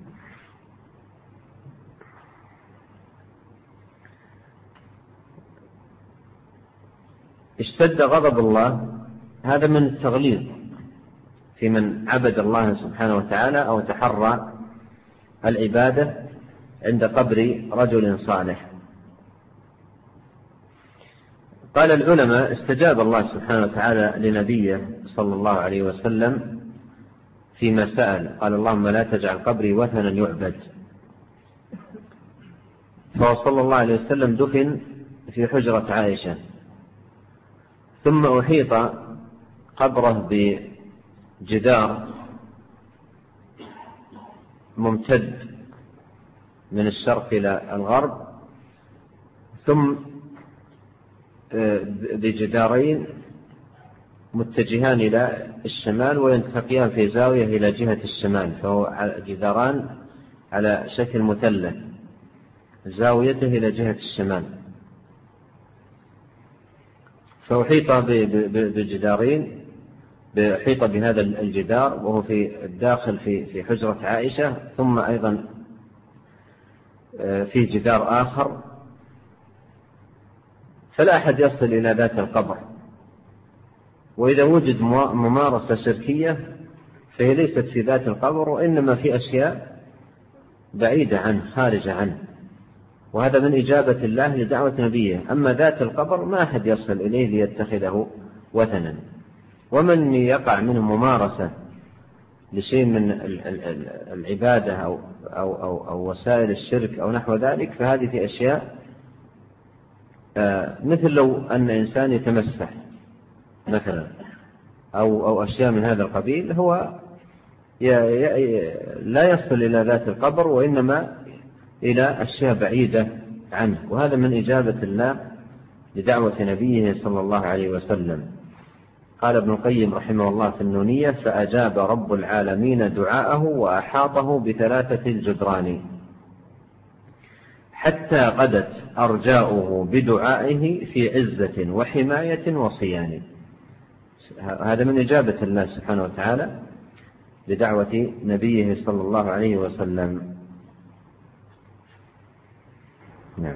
اشتد غضب الله، هذا من التغليظ في من عبد الله سبحانه وتعالى أو تحرى العبادة عند قبر رجل صالح. قال العلماء: استجاب الله سبحانه وتعالى لنبيه صلى الله عليه وسلم فيما سأل، قال: اللهم لا تجعل قبري وثنا يعبد. فهو صلى الله عليه وسلم دفن في حجرة عائشة، ثم أحيط قبره بجدار ممتد من الشرق إلى الغرب، ثم بجدارين متجهان إلى الشمال وينتقيان في زاوية إلى جهة الشمال، فهو جداران على شكل مثلث زاويته إلى جهة الشمال. فأحيط بجدارين، أحيط بهذا الجدار وهو في الداخل في حجرة عائشة، ثم أيضا في جدار آخر، فلا أحد يصل إلى ذات القبر. وإذا وجد ممارسة شركية فهي ليست في ذات القبر، وإنما في أشياء بعيدة عنه خارجة عنه، وهذا من إجابة الله لدعوة نبيه. أما ذات القبر ما أحد يصل إليه ليتخذه وثنا. ومن يقع منه ممارسة لشيء من العبادة أو وسائل الشرك أو نحو ذلك، فهذه في أشياء مثل لو أن إنسان يتمسح مثلا أو أشياء من هذا القبيل، هو لا يصل إلى ذات القبر، وإنما إلى أشياء بعيدة عنه، وهذا من إجابة الله لدعوة نبيه صلى الله عليه وسلم. قال ابن القيم رحمه الله في النونية: فأجاب رب العالمين دعاءه وأحاطه ب3 الجدران حتى غدت أرجاؤه بدعائه في عزة وحماية وصيان. هذا من إجابة الله سبحانه وتعالى لدعوة نبيه صلى الله عليه وسلم. نعم.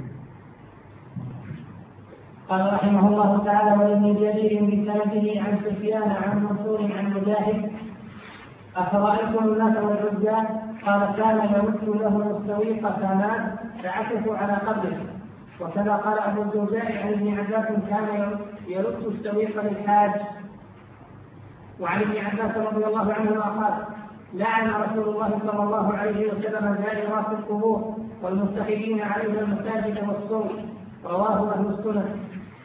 قال رحمه الله تعالى: ولابن جرير بسنده عن سفيان عن منصور عن مجاهد: أفرأيتم الناس والعزى؟ قال: كان يمد له السويق فمات فعكفوا على قبره. وكذا قال أبو الجوزاء عن ابن عباس: كان يرد السويق للحاج. وعن ابن عباس رضي الله عنهما قال: لعن رسول الله صلى الله عليه وسلم زائرات القبور والمتخذين عليها المساجد والصور. رواه أهل السنن.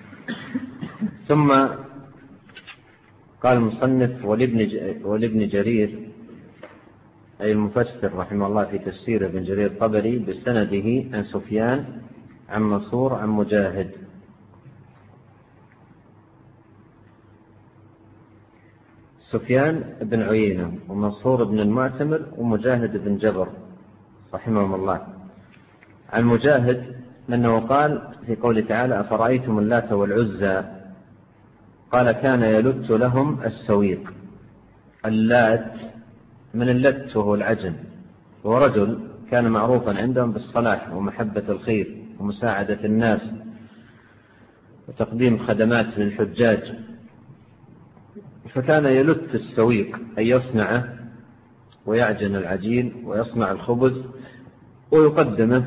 ثم قال المصنف: ولابن جرير أي المفسر رحمه الله في تفسير ابن جرير الطبري بسنده عن سفيان عن منصور عن مجاهد. سفيان بن عيينة ومنصور بن المعتمر ومجاهد بن جبر رحمهم الله. عن مجاهد أنه قال في قوله تعالى: أفرأيتم اللات والعزى؟ قال: كان يلت لهم السويق. اللات من اللت وهو العجم، ورجل كان معروفا عندهم بالصلاح ومحبة الخير ومساعدة الناس وتقديم خدمات للحجاج، فكان يلت السويق أي يصنعه ويعجن العجين ويصنع الخبز ويقدمه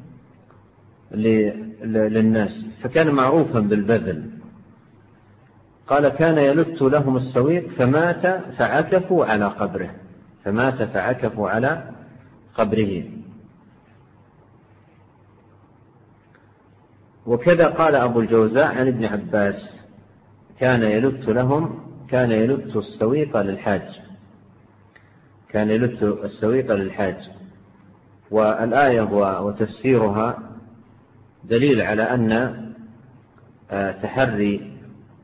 للناس، فكان معروفا بالبذل. قال: كان يلت لهم السويق فمات فعكفوا على قبره. فمات فعكفوا على قبره. وكذا قال أبو الجوزاء عن ابن عباس: كان يلت السويق للحاج. كان يلت السويق للحاج. والآية وتفسيرها دليل على أن تحري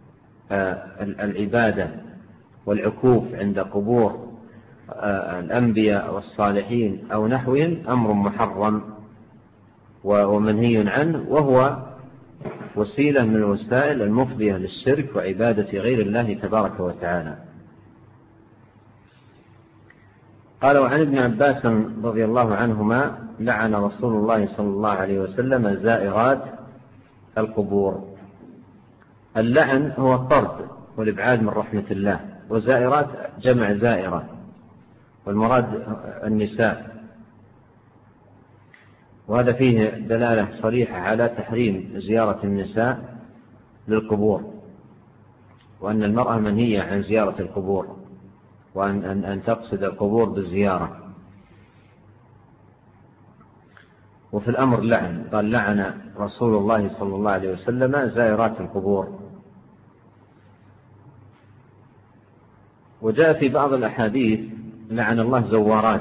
العبادة والعكوف عند قبور الأنبياء والصالحين أو نحوهم أمر محرم ومنهي عنه، وهو وسيلة من الوسائل المفضية للشرك وعبادة غير الله تبارك وتعالى. قال: وعن ابن عباس رضي الله عنهما: لعن رسول الله صلى الله عليه وسلم زائرات القبور. اللعن هو الطرد والإبعاد من رحمة الله، وزائرات جمع زائرة، والمراد النساء، وهذا فيه دلالة صريحة على تحريم زيارة النساء للقبور، وأن المرأة منهية عن زيارة القبور، وأن تقصد القبور بالزيارة. وفي الأمر لعن، قال لعن رسول الله صلى الله عليه وسلم زائرات القبور. وجاء في بعض الأحاديث لعن الله زوارات،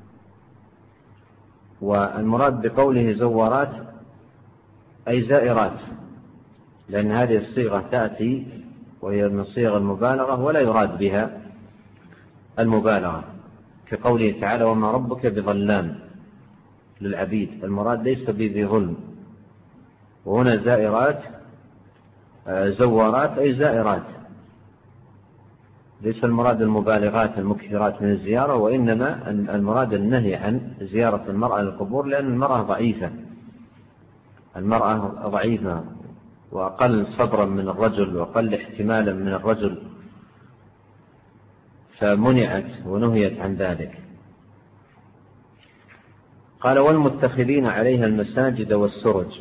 والمراد بقوله زوارات أي زائرات، لأن هذه الصيغة تأتي وهي من صيغ المبالغة ولا يراد بها المبالغة، كقوله تعالى وما ربك بظلام للعبيد، المراد ليس بذي ظلم. وهنا زائرات زوارات أي زائرات، ليس المراد المبالغات المكثرات من الزيارة، وإنما المراد النهي عن زيارة المرأة للقبور، لأن المرأة ضعيفة وأقل صبرا من الرجل وأقل احتمالا من الرجل، فمنعت ونهيت عن ذلك. قال والمتخذين عليها المساجد والسرج،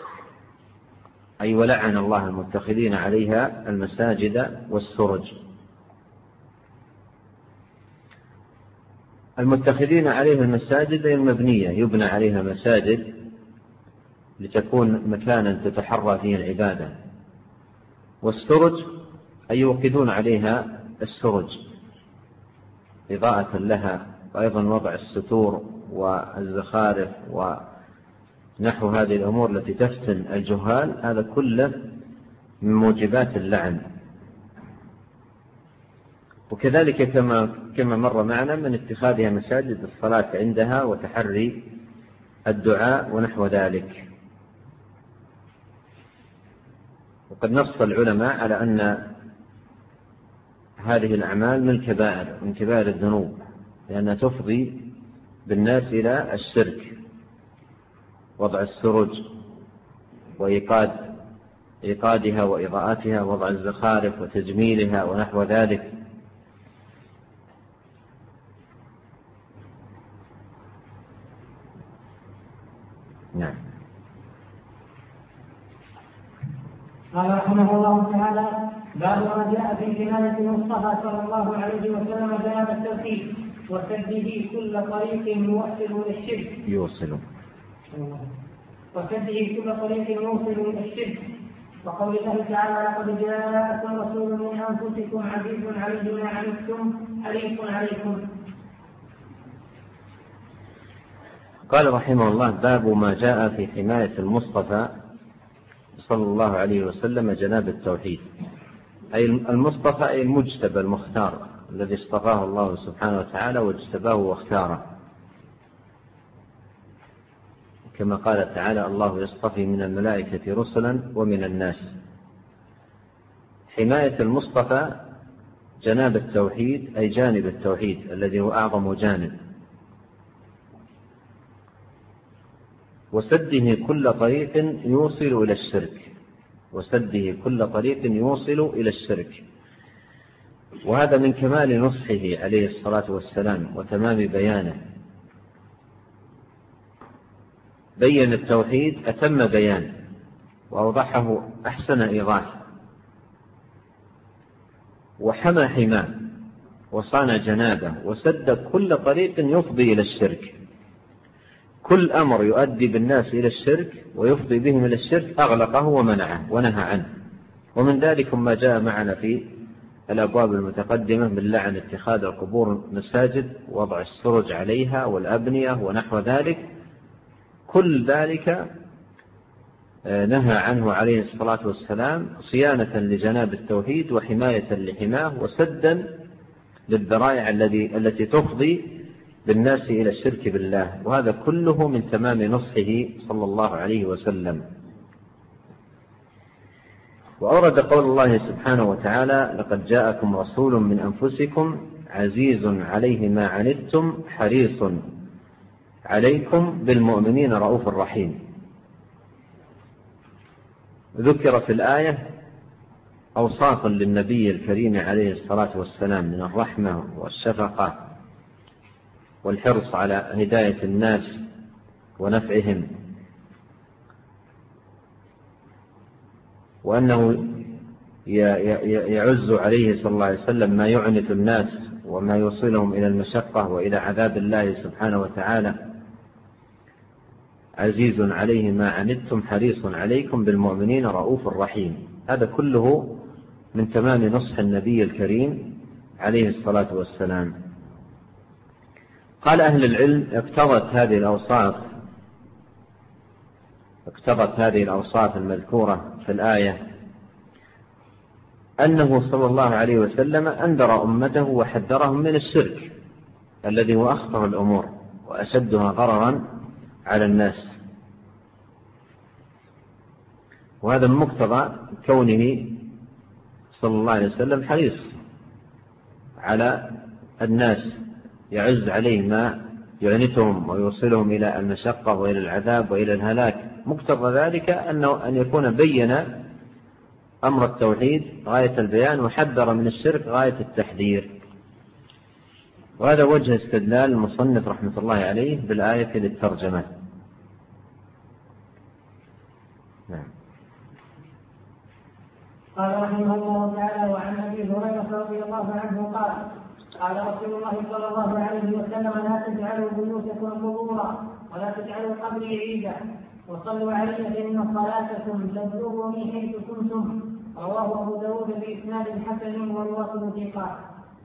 أي ولعن الله المتخذين عليها المساجد والسرج. المتخذين عليها المساجد أي المبنية، يبنى عليها مساجد لتكون مكانا تتحرى فيه العبادة. والسرج أي يوقدون عليها السرج إضاءة لها، وأيضا وضع الستور والزخارف ونحو هذه الأمور التي تفتن الجهال، هذا كله من موجبات اللعن. وكذلك كما مر معنا من اتخاذها مساجد الصلاة عندها وتحري الدعاء ونحو ذلك. وقد نص العلماء على أن هذه الأعمال من كبائر الذنوب، لأنها تفضي بالناس إلى الشرك، وضع السرج وإيقادها وإضاءتها، وضع الزخارف وتجميلها ونحو ذلك. نعم. قال رحمه الله تعالى باب ما جاء في كناية المصطفى صلى الله عليه وسلم بيان التوحيد وسده كل طريق موصل للشرك وقول الله تعالى لقد جاءكم رسول من أنفسكم عزيز عليه ما عنتم حريص عليكم. قال رحمه الله باب ما جاء في حماية المصطفى صلى الله عليه وسلم جناب التوحيد، أي المصطفى أي المجتبى المختار الذي اصطفاه الله سبحانه وتعالى واجتباه واختاره، كما قال تعالى الله يصطفي من الملائكة رسلا ومن الناس. حماية المصطفى جناب التوحيد أي جانب التوحيد الذي هو أعظم جانب، وسده كل طريق يوصل إلى الشرك، وهذا من كمال نصحه عليه الصلاة والسلام وتمام بيانه. بين التوحيد أتم بيان وأوضحه أحسن إيضاح، وحمى حماه وصان جنابه، وسد كل طريق يفضي إلى الشرك. كل أمر يؤدي بالناس إلى الشرك ويفضي بهم إلى الشرك أغلقه ومنعه ونهى عنه. ومن ذلك ما جاء معنا في الأبواب المتقدمة من لعن اتخاذ القبور مساجد، وضع السرج عليها والأبنية ونحو ذلك، كل ذلك نهى عنه عليه الصلاة والسلام صيانة لجناب التوحيد وحماية لحماه وسدا للذرائع التي تفضي بالناس إلى الشرك بالله. وهذا كله من تمام نصحه صلى الله عليه وسلم. وأورد قول الله سبحانه وتعالى لقد جاءكم رسول من أنفسكم عزيز عليه ما عنتم حريص عليكم بالمؤمنين رؤوف رحيم. ذكر في الآية أوصافا للنبي الكريم عليه الصلاة والسلام من الرحمة والشفقة والحرص على هداية الناس ونفعهم، وأنه يعز عليه صلى الله عليه وسلم ما يعنت الناس وما يوصلهم إلى المشقة وإلى عذاب الله سبحانه وتعالى. عزيز عليه ما عنتم حريص عليكم بالمؤمنين رؤوف رحيم. هذا كله من تمام نصح النبي الكريم عليه الصلاة والسلام. قال أهل العلم اقتضت هذه الأوصاف المذكورة في الآية أنه صلى الله عليه وسلم أنذر أمته وحذرهم من الشرك الذي هو أخطر الأمور وأشدها ضررا على الناس. وهذا من مقتضى كونه صلى الله عليه وسلم حريص على الناس، يعز عليه ما يعنتهم ويوصلهم إلى المشقة وإلى العذاب وإلى الهلاك. مقتضى ذلك أن يكون بين أمر التوحيد غاية البيان وحذر من الشرك غاية التحذير. وهذا وجه استدلال المصنف رحمة الله عليه بالآية للترجمة. نعم. قال رحمه الله تعالى: وعن أبي هريرة رضي الله عنه قال رسول الله صلى الله عليه وسلم: لا تجعلوا بيوتكم قبورا ولا تجعلوا قبري عيدا وصلوا علي فإن صلاتكم تبلغني حيث كنتم. رواه أبو داود بإسناد حسن والواصل ثقة.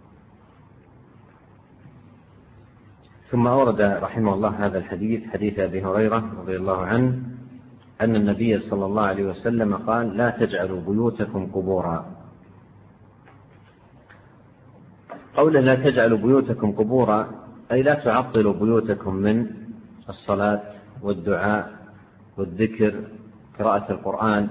ثم أورد رحمه الله هذا الحديث، حديث أبي هريرة رضي الله عنه أن النبي صلى الله عليه وسلم قال: لا تجعلوا بيوتكم قبورا. قوله لا تجعلوا بيوتكم قبورا أي لا تعطلوا بيوتكم من الصلاة والدعاء والذكر قراءة القرآن،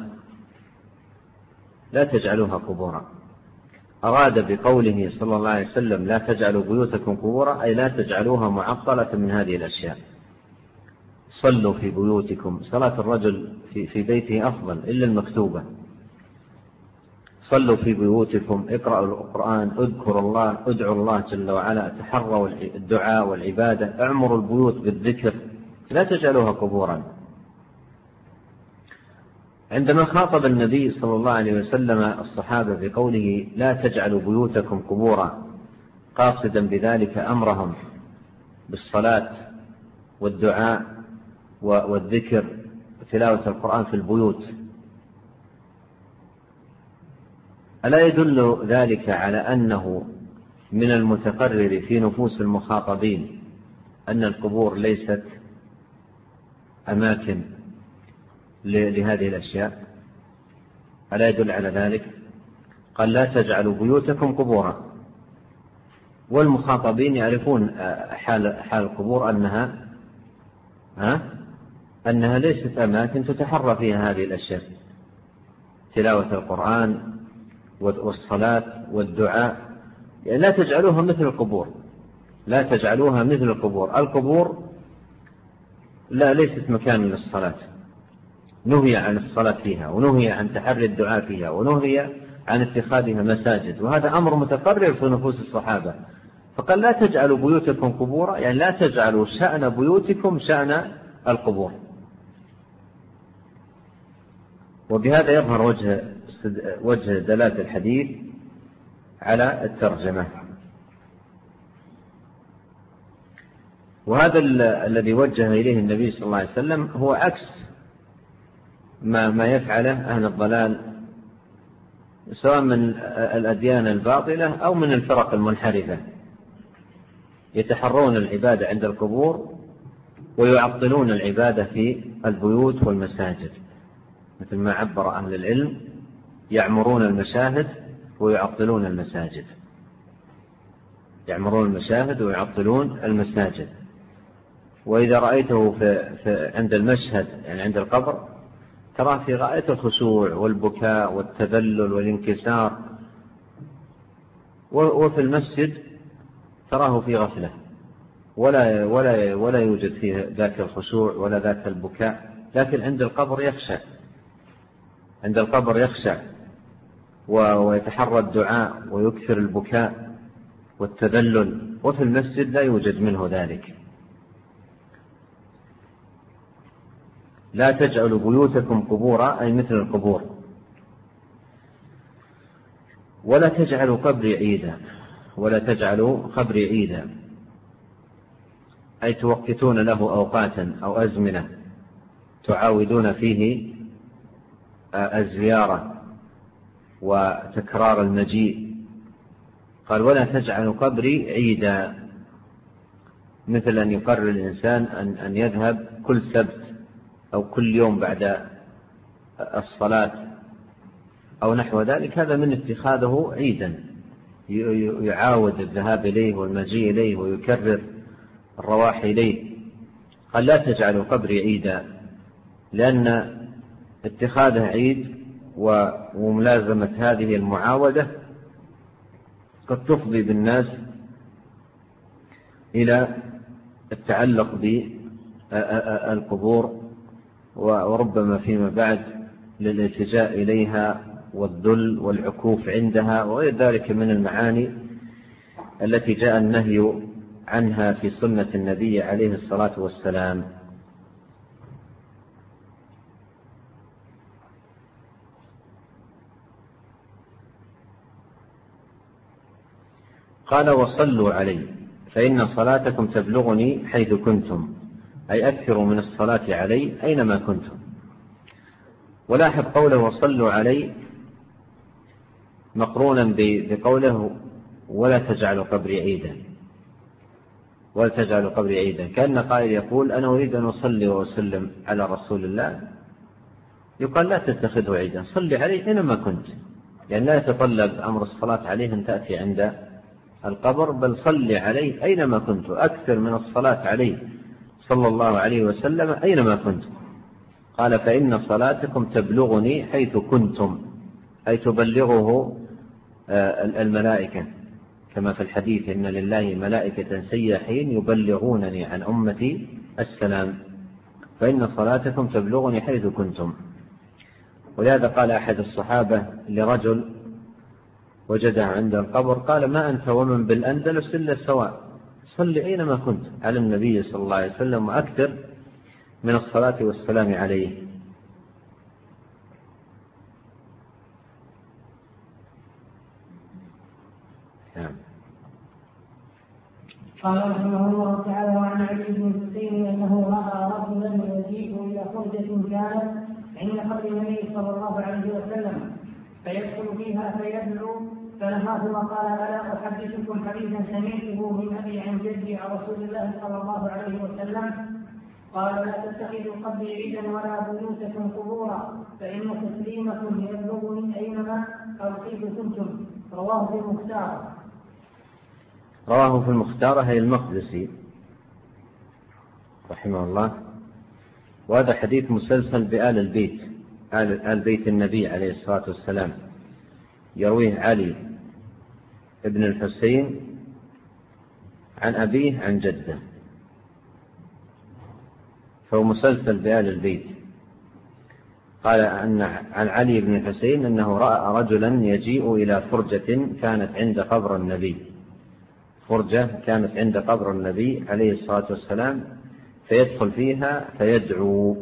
لا تجعلوها قبورا. أراد بقوله صلى الله عليه وسلم لا تجعلوا بيوتكم قبورا أي لا تجعلوها معطلة من هذه الأشياء. صلوا في بيوتكم، صلاة الرجل في بيته أفضل إلا المكتوبة. صلوا في بيوتكم، اقرأوا القرآن، اذكروا الله، ادعوا الله جل وعلا، تحروا الدعاء والعبادة، اعمروا البيوت بالذكر، لا تجعلوها قبورا. عندما خاطب النبي صلى الله عليه وسلم الصحابة بقوله لا تجعلوا بيوتكم قبورا، قاصدا بذلك أمرهم بالصلاة والدعاء والذكر وتلاوة القرآن في البيوت، ألا يدل ذلك على أنه من المتقرر في نفوس المخاطبين أن القبور ليست أماكن لهذه الأشياء؟ ألا يدل على ذلك؟ قال لا تجعلوا بيوتكم قبورا، والمخاطبين يعرفون حال القبور أنها ليست أماكن تتحرى فيها هذه الأشياء، تلاوة القرآن والصلاة والدعاء، يعني لا تجعلوها مثل القبور، لا تجعلوها مثل القبور. القبور لا ليست مكان للصلاة، نهي عن الصلاة فيها، ونهي عن تحري الدعاء فيها، ونهي عن اتخاذها مساجد، وهذا أمر متقرر في نفوس الصحابة. فقال لا تجعلوا بيوتكم قبورا، يعني لا تجعلوا شأن بيوتكم شأن القبور. وبهذا يظهر وجه دلالة الحديث على الترجمة. وهذا الذي وجه إليه النبي صلى الله عليه وسلم هو عكس ما يفعله أهل الضلال، سواء من الأديان الباطلة أو من الفرق المنحرفة، يتحرون العبادة عند القبور ويعطلون العبادة في البيوت والمساجد، مثل ما عبر أهل العلم: يعمرون المشاهد ويعطلون المساجد. يعمرون المشاهد ويعطلون المساجد. وإذا رأيته عند المشهد، يعني عند القبر، تراه في غاية الخشوع والبكاء والتذلل والانكسار، وفي المسجد تراه في غفلة، ولا يوجد فيه ذاك الخشوع ولا ذاك البكاء. لكن عند القبر يخشع، عند القبر يخشع ويتحرى الدعاء ويكثر البكاء والتذلل، وفي المسجد لا يوجد منه ذلك. لا تجعلوا بيوتكم قبورا أي مثل القبور. ولا تجعلوا قبري عيدا، ولا تجعلوا قبري عيدا، أي توقتون له أوقاتا أو أزمنة تعاودون فيه الزيارة وتكرار المجيء. قال ولا تجعلوا قبري عيدا، مثل أن يقرر الإنسان أن يذهب كل سبت أو كل يوم بعد الصلاة أو نحو ذلك، هذا من اتخاذه عيدا، يعاود الذهاب إليه والمجيء إليه ويكرر الرواح إليه. قال لا تجعلوا قبري عيدا، لأن اتخاذه عيد وملازمة هذه المعاودة قد تفضي بالناس إلى التعلق بالقبور، وربما فيما بعد للالتجاء إليها والذل والعكوف عندها وغير ذلك من المعاني التي جاء النهي عنها في سنة النبي عليه الصلاة والسلام. قال وصلوا علي فإن صلاتكم تبلغني حيث كنتم، أي أكثروا من الصلاة علي أينما كنتم. ولاحظ قوله وصلوا علي مقرونا بقوله ولا تجعلوا قبري عيدا، ولا تجعلوا قبري عيدا، كأن قائل يقول أنا أريد أن أصلي وأسلم على رسول الله، يقال لا تتخذه عيدا، صلي عليه أينما كنت، يعني لا يتطلب أمر الصلاة عليه أن تأتي عند القبر، بل صلي عليه أينما كنت، أكثر من الصلاة عليه صلى الله عليه وسلم أينما كنت. قال فإن صلاتكم تبلغني حيث كنتم، أي تبلغه الملائكة، كما في الحديث إن لله ملائكة سياحين يبلغونني عن أمتي السلام، فإن صلاتكم تبلغني حيث كنتم. ولهذا قال أحد الصحابة لرجل وجده عند القبر قال ما أنت ومن بالأندلس إلا سواء، صل أينما كنت على النبي صلى الله عليه وسلم وأكثر من الصلاة والسلام عليه. قال رحمه الله تعالى وعن علي بن الحسين أنه رأى رجلا يجيء إلى فرجة كانت عند قبر النبي صلى الله عليه وسلم فيدخل فيها فيدعو، فنهاه وقال ألا أحدثكم حديثا سمعته من أبي عن جدي عن رسول الله صلى الله عليه وسلم قال لا تتخذوا قبري عيدا ولا بيوتكم قبورا، فإن تسليمكم يبلغني أينما أو كيف كنتم. رواه في المختار. رواه في المختار هي المقدسي رحمه الله. وهذا حديث مسلسل بآل البيت، آل بيت النبي عليه الصلاة والسلام، يرويه علي ابن الحسين عن أبيه عن جده، فهو مسلسل بآل البيت. قال عن علي بن الحسين أنه رأى رجلا يجيء إلى فرجة كانت عند قبر النبي، فرجة كانت عند قبر النبي عليه الصلاة والسلام، فيدخل فيها فيدعو.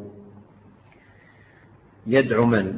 يدعو من؟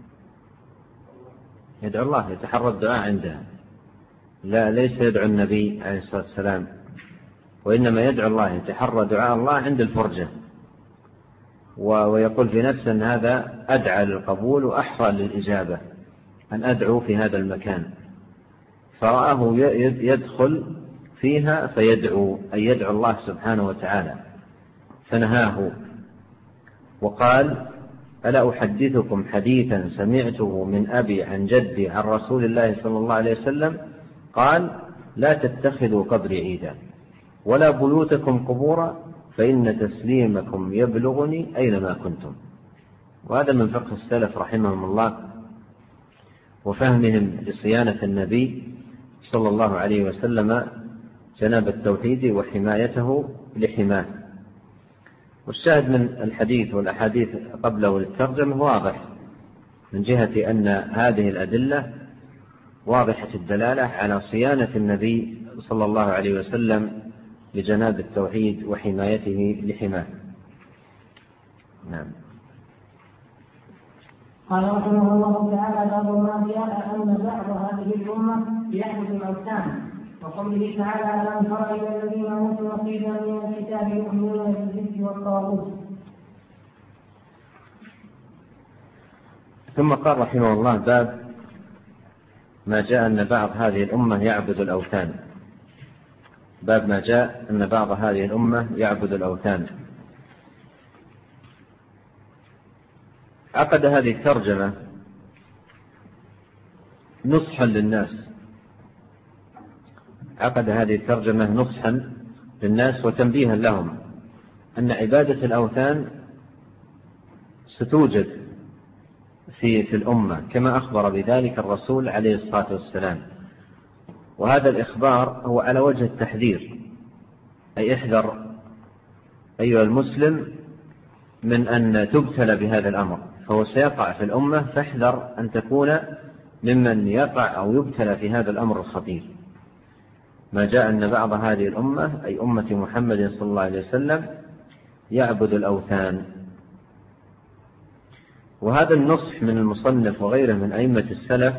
يدعو الله، يتحرى الدعاء عندها، لا ليس يدعو النبي عليه الصلاة والسلام، وإنما يدعو الله، يتحرى دعاء الله عند الفرجة، ويقول في نفسه أن هذا أدعى للقبول وأحرى للإجابة أن أدعو في هذا المكان. فرآه يدخل فيها فيدعو، أي يدعو الله سبحانه وتعالى، فنهاه وقال ألا أحدثكم حديثا سمعته من أبي عن جدي عن رسول الله صلى الله عليه وسلم قال لا تتخذوا قبري عيدا ولا بيوتكم قبورا، فإن تسليمكم يبلغني أينما كنتم. وهذا من فقه السلف رحمهم الله وفهمهم لصيانة النبي صلى الله عليه وسلم جناب التوحيد وحمايته لحماه. والشاهد من الحديث والأحاديث قبله للترجمة واضح من جهة أن هذه الأدلة واضحة الدلالة على صيانة النبي صلى الله عليه وسلم لجناب التوحيد وحمايته لحماه. نعم. قال رحمه الله تعالى: باب ما جاء أن بعض هذه الأمة يعبد الأوثان، وقوله تعالى: ألم تر إلى الذين أوتوا نصيبا من الكتاب يؤمنون بالجبت والطاغوت. ثم قال رحمه الله: باب ما جاء أن بعض هذه الأمة يعبد الأوثان. باب ما جاء أن بعض هذه الأمة يعبد الأوثان. عقد هذه الترجمة نصحا للناس، عقد هذه الترجمة نصحا للناس وتنبيها لهم أن عبادة الأوثان ستوجد في الأمة كما أخبر بذلك الرسول عليه الصلاة والسلام. وهذا الإخبار هو على وجه التحذير، أي احذر أيها المسلم من أن تبتلى بهذا الأمر، فهو سيقع في الأمة، فاحذر أن تكون ممن يقع أو يبتلى في هذا الأمر الخطير. ما جاء أن بعض هذه الأمة أي أمة محمد صلى الله عليه وسلم يعبد الأوثان. وهذا النصح من المصنف وغيره من أئمة السلف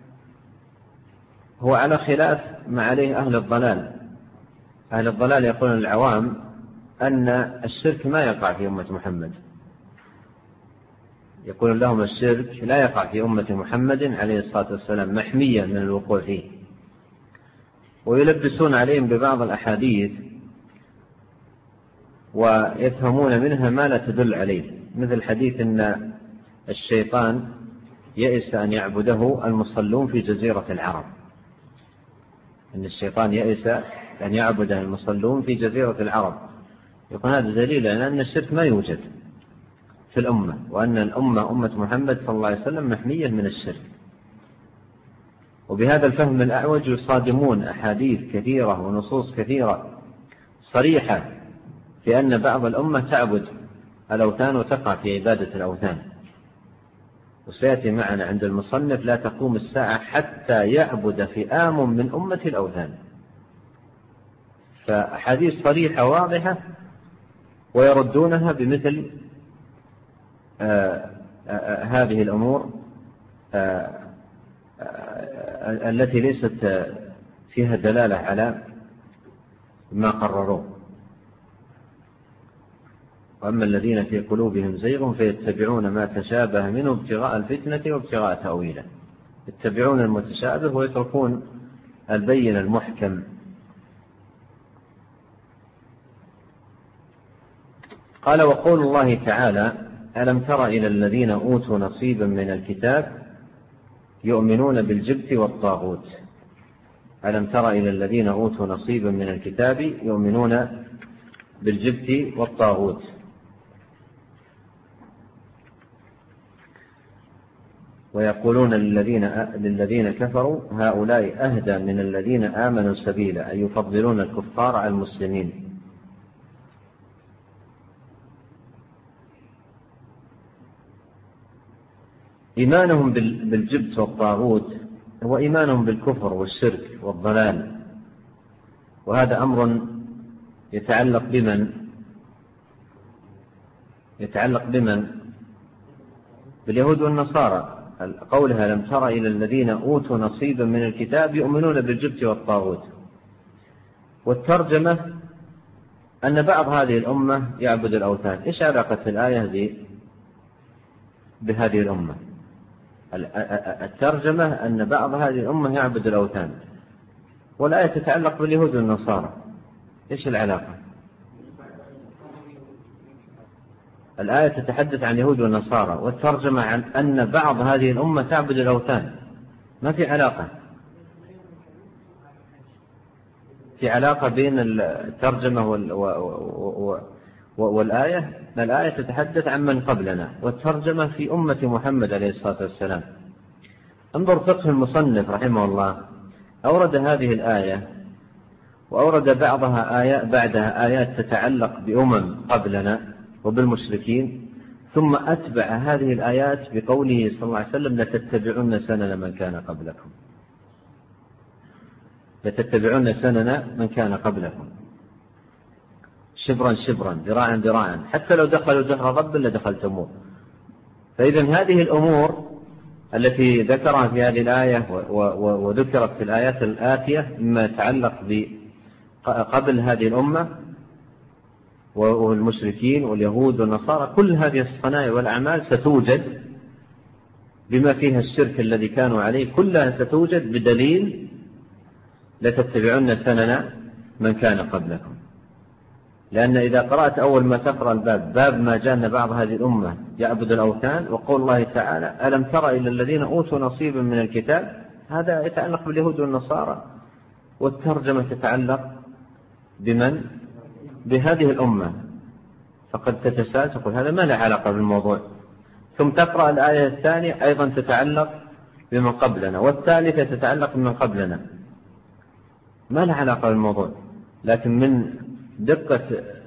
هو على خلاف ما عليه أهل الضلال. أهل الضلال يقولون العوام أن الشرك ما يقع في أمة محمد، يقول لهم الشرك لا يقع في أمة محمد عليه الصلاة والسلام، محمية من الوقوع فيه، ويلبسون عليهم ببعض الأحاديث ويفهمون منها ما لا تدل عليه، مثل حديث أن الشيطان يئس أن يعبده المصلون في جزيرة العرب، أن الشيطان يئس أن يعبده المصلون في جزيرة العرب. يقول هذا دليل على أن الشرك ما يوجد في الأمة، وأن الأمة أمة محمد صلى الله عليه وسلم محمية من الشرك. وبهذا الفهم الأعوج يصادمون أحاديث كثيرة ونصوص كثيرة صريحة في أن بعض الأمة تعبد الأوثان وتقع في عبادة الأوثان. وسيأتي معنا عند المصنف: لا تقوم الساعة حتى يعبد فئام من أمة الأوثان. فأحاديث صريحة واضحة ويردونها بمثل هذه الأمور التي ليست فيها دلالة على ما قرروه. وأما الذين في قلوبهم زيغ فيتبعون ما تشابه منه ابتغاء الفتنة وابتغاء تأويله، يتبعون المتشابه ويتركون البين المحكم. قال: وقول الله تعالى: ألم تر إلى الذين أوتوا نصيبا من الكتاب يؤمنون بالجبت والطاغوت. ألم تر إلى الذين أوتوا نصيبا من الكتاب يؤمنون بالجبت والطاغوت. ويقولون للذين كفروا هؤلاء أهدى من الذين آمنوا سبيلا، أي يفضلون الكفار على المسلمين. إيمانهم بالجبت والطاغوت هو إيمانهم بالكفر والشرك والضلال، وهذا أمر يتعلق بمن؟ باليهود والنصارى. قولها: لم تر إلى الذين أوتوا نصيبا من الكتاب يؤمنون بالجبت والطاغوت. والترجمة أن بعض هذه الأمة يعبد الأوثان. إيش علاقة الآية دي بهذه الأمة؟ الترجمة أن بعض هذه الأمة يعبد الأوثان، والآية تتعلق باليهود والنصارى. إيش العلاقة؟ الآية تتحدث عن يهود والنصارى، والترجمة عن أن بعض هذه الأمة تعبد الأوثان. ما في علاقة. في علاقة بين الترجمة والآية. الآية تتحدث عن من قبلنا، والترجمة في أمة محمد عليه الصلاة والسلام. انظر فقه المصنف رحمه الله، أورد هذه الآية وأورد بعدها آيات تتعلق بأمم قبلنا وبالمشركين، ثم أتبع هذه الآيات بقوله صلى الله عليه وسلم: لتتبعون سنن من كان قبلكم. لتتبعون سنن من كان قبلكم، شبرا شبرا، ذراعا ذراعا، حتى لو دخلوا جحر ضب لدخلتموه. فإذا هذه الأمور التي ذكرها في هذه الآية وذكرت في الآيات الآتية مما يتعلق قبل هذه الأمة والمشركين واليهود والنصارى، كل هذه الصنائع والأعمال ستوجد بما فيها الشرك الذي كانوا عليه، كلها ستوجد بدليل لتتبعن سنن من كان قبلكم. لأن إذا قرأت أول ما تقرأ باب ما جاء بعض هذه الأمة يعبد الأوثان، وقول الله تعالى ألم تر إلى الذين أوتوا نصيبا من الكتاب، هذا يتعلق باليهود والنصارى، والترجمة تتعلق بمن؟ بهذه الأمة، فقد تتساءل تقول هذا ما له علاقة بالموضوع. ثم تقرأ الآية الثانية أيضا تتعلق بمن قبلنا، والثالثة تتعلق بمن قبلنا، ما له علاقة بالموضوع. لكن من دقة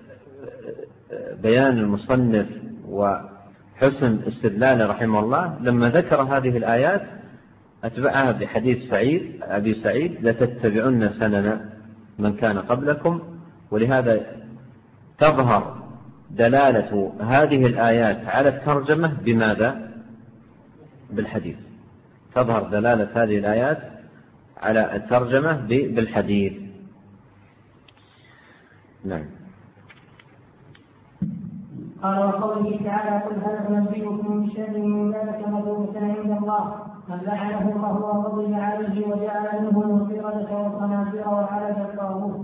بيان المصنف وحسن استدلاله رحمه الله لما ذكر هذه الآيات أتبعها بحديث أبي سعيد لتتبعن سنن من كان قبلكم. ولهذا تظهر دلالة هذه الآيات على الترجمة بماذا؟ بالحديث. تظهر دلالة هذه الآيات على الترجمة بالحديث. نعم. قال وقوله تعالى قل هل أنبئكم بشر من ذلك مثوبة عند الله من لعنه الله وغضب عليه وجعل منهم القردة والخنازير وعبد الطاغوت.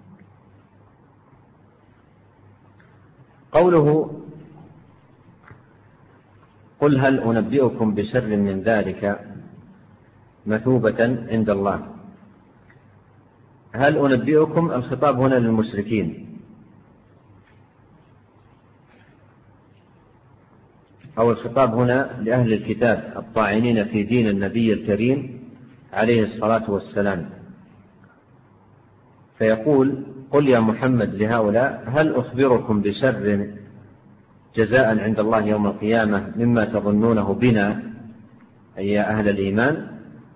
قوله قل هل أنبئكم بشر من ذلك مثوبة عند الله، هل أنبئكم؟ الخطاب هنا للمشركين أو الخطاب هنا لأهل الكتاب الطاعنين في دين النبي الكريم عليه الصلاة والسلام. فيقول قل يا محمد لهؤلاء هل أخبركم بشر جزاء عند الله يوم القيامة مما تظنونه بنا أي يا أهل الإيمان،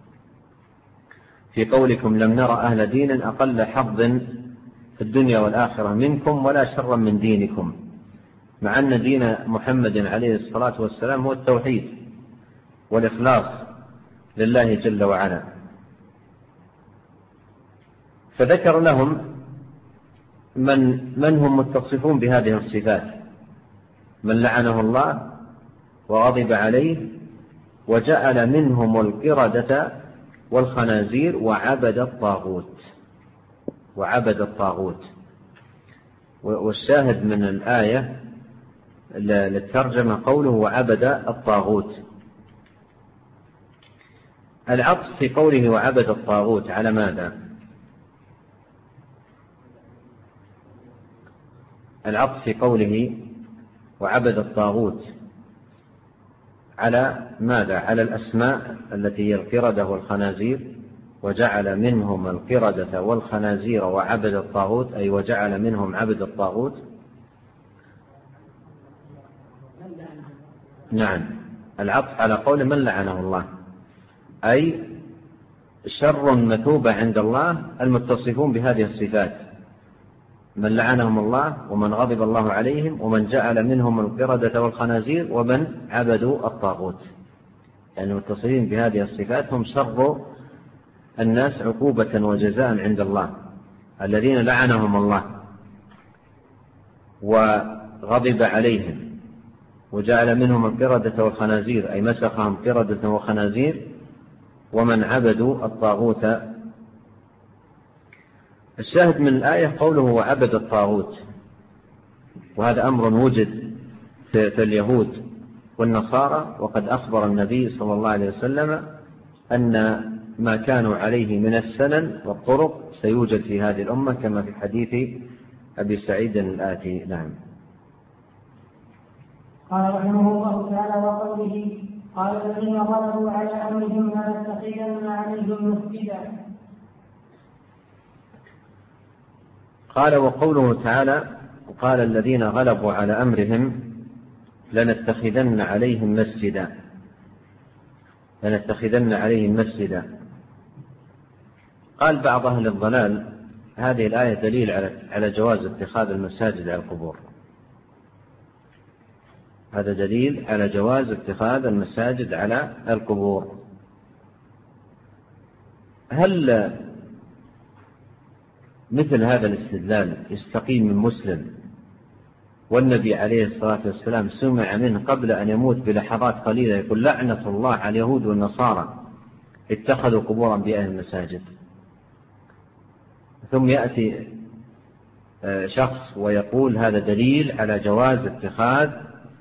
في قولكم لم نرى أهل دين أقل حظ في الدنيا والآخرة منكم ولا شرا من دينكم، مع أن دين محمد عليه الصلاة والسلام هو التوحيد والإخلاص لله جل وعلا. فذكر لهم من هم متصفون بهذه الصفات، من لعنه الله وغضب عليه وجعل منهم القردة والخنازير وعبد الطاغوت. والشاهد من الآية للترجمة قوله وعبد الطاغوت. العطف في قوله وعبد الطاغوت على ماذا؟ العطف في قوله وعبد الطاغوت على ماذا؟ على الأسماء التي هي القردة والخنازير، وجعل منهم القردة والخنازير وعبد الطاغوت، أي وجعل منهم عبد الطاغوت. نعم، العطف على قول من لعنه الله، أي شر مثوبة عند الله المتصفون بهذه الصفات، من لعنهم الله ومن غضب الله عليهم ومن جعل منهم القردة والخنازير ومن عبدوا الطاغوت، يعني المتصفين بهذه الصفات هم شر الناس عقوبة وجزاء عند الله، الذين لعنهم الله وغضب عليهم وجعل منهم القردة والخنازير، أي مسخهم قردة وخنازير، ومن عبدوا الطاغوت. الشاهد من الآية قوله وعبد الطاغوت، وهذا أمر وجد في اليهود والنصارى، وقد أخبر النبي صلى الله عليه وسلم أن ما كانوا عليه من السنن والطرق سيوجد في هذه الأمة كما في حديث أبي سعيد الآتي. نعم. قال رحمه الله تعالى وقوله قال الذين غلبوا على أمرهم لنتخذن عليهم مسجدا. قال وقوله تعالى قال الذين غلبوا على أمرهم لنتخذن عليهم مسجدا. قال بعض أهل الضلال هذه الآية دليل على جواز اتخاذ المساجد على القبور، هذا دليل على جواز اتخاذ المساجد على القبور. هل مثل هذا الاستدلال يستقيم من مسلم والنبي عليه الصلاة والسلام سمع منه قبل أن يموت بلحظات قليلة يقول لعنة الله على اليهود والنصارى اتخذوا قبور أنبيائهم مساجد، ثم يأتي شخص ويقول هذا دليل على جواز اتخاذ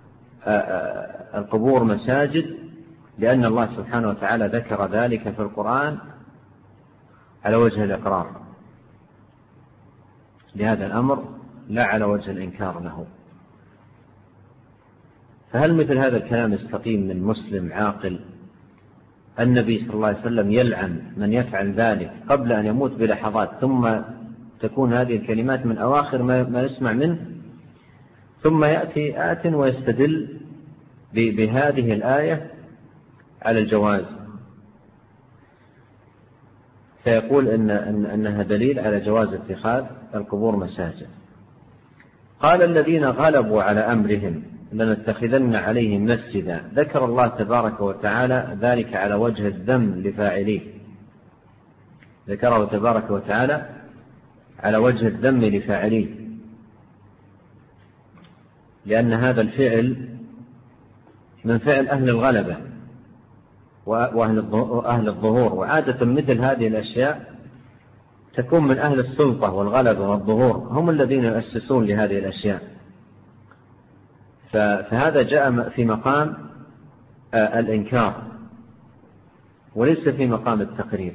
القبور مساجد لأن الله سبحانه وتعالى ذكر ذلك في القرآن على وجه الإقرار لهذا الأمر لا على وجه الإنكار له. فهل مثل هذا الكلام يستقيم من مسلم عاقل؟ النبي صلى الله عليه وسلم يلعن من يفعل ذلك قبل أن يموت بلحظات، ثم تكون هذه الكلمات من أواخر ما يسمع منه، ثم يأتي آت ويستدل بهذه الآية على الجواز، فيقول أنها دليل على جواز اتخاذ القبور مساجد. قال الذين غلبوا على أمرهم لنتخذن عليهم مسجدا، ذكر الله تبارك وتعالى ذلك على وجه الذم لفاعليه، ذكره تبارك وتعالى على وجه الذم لفاعليه، لأن هذا الفعل من فعل أهل الغلبة وأهل الظهور، وعادة مثل هذه الأشياء تكون من أهل السلطة والغلبة والظهور، هم الذين يؤسسون لهذه الأشياء، فهذا جاء في مقام الإنكار وليس في مقام التقرير.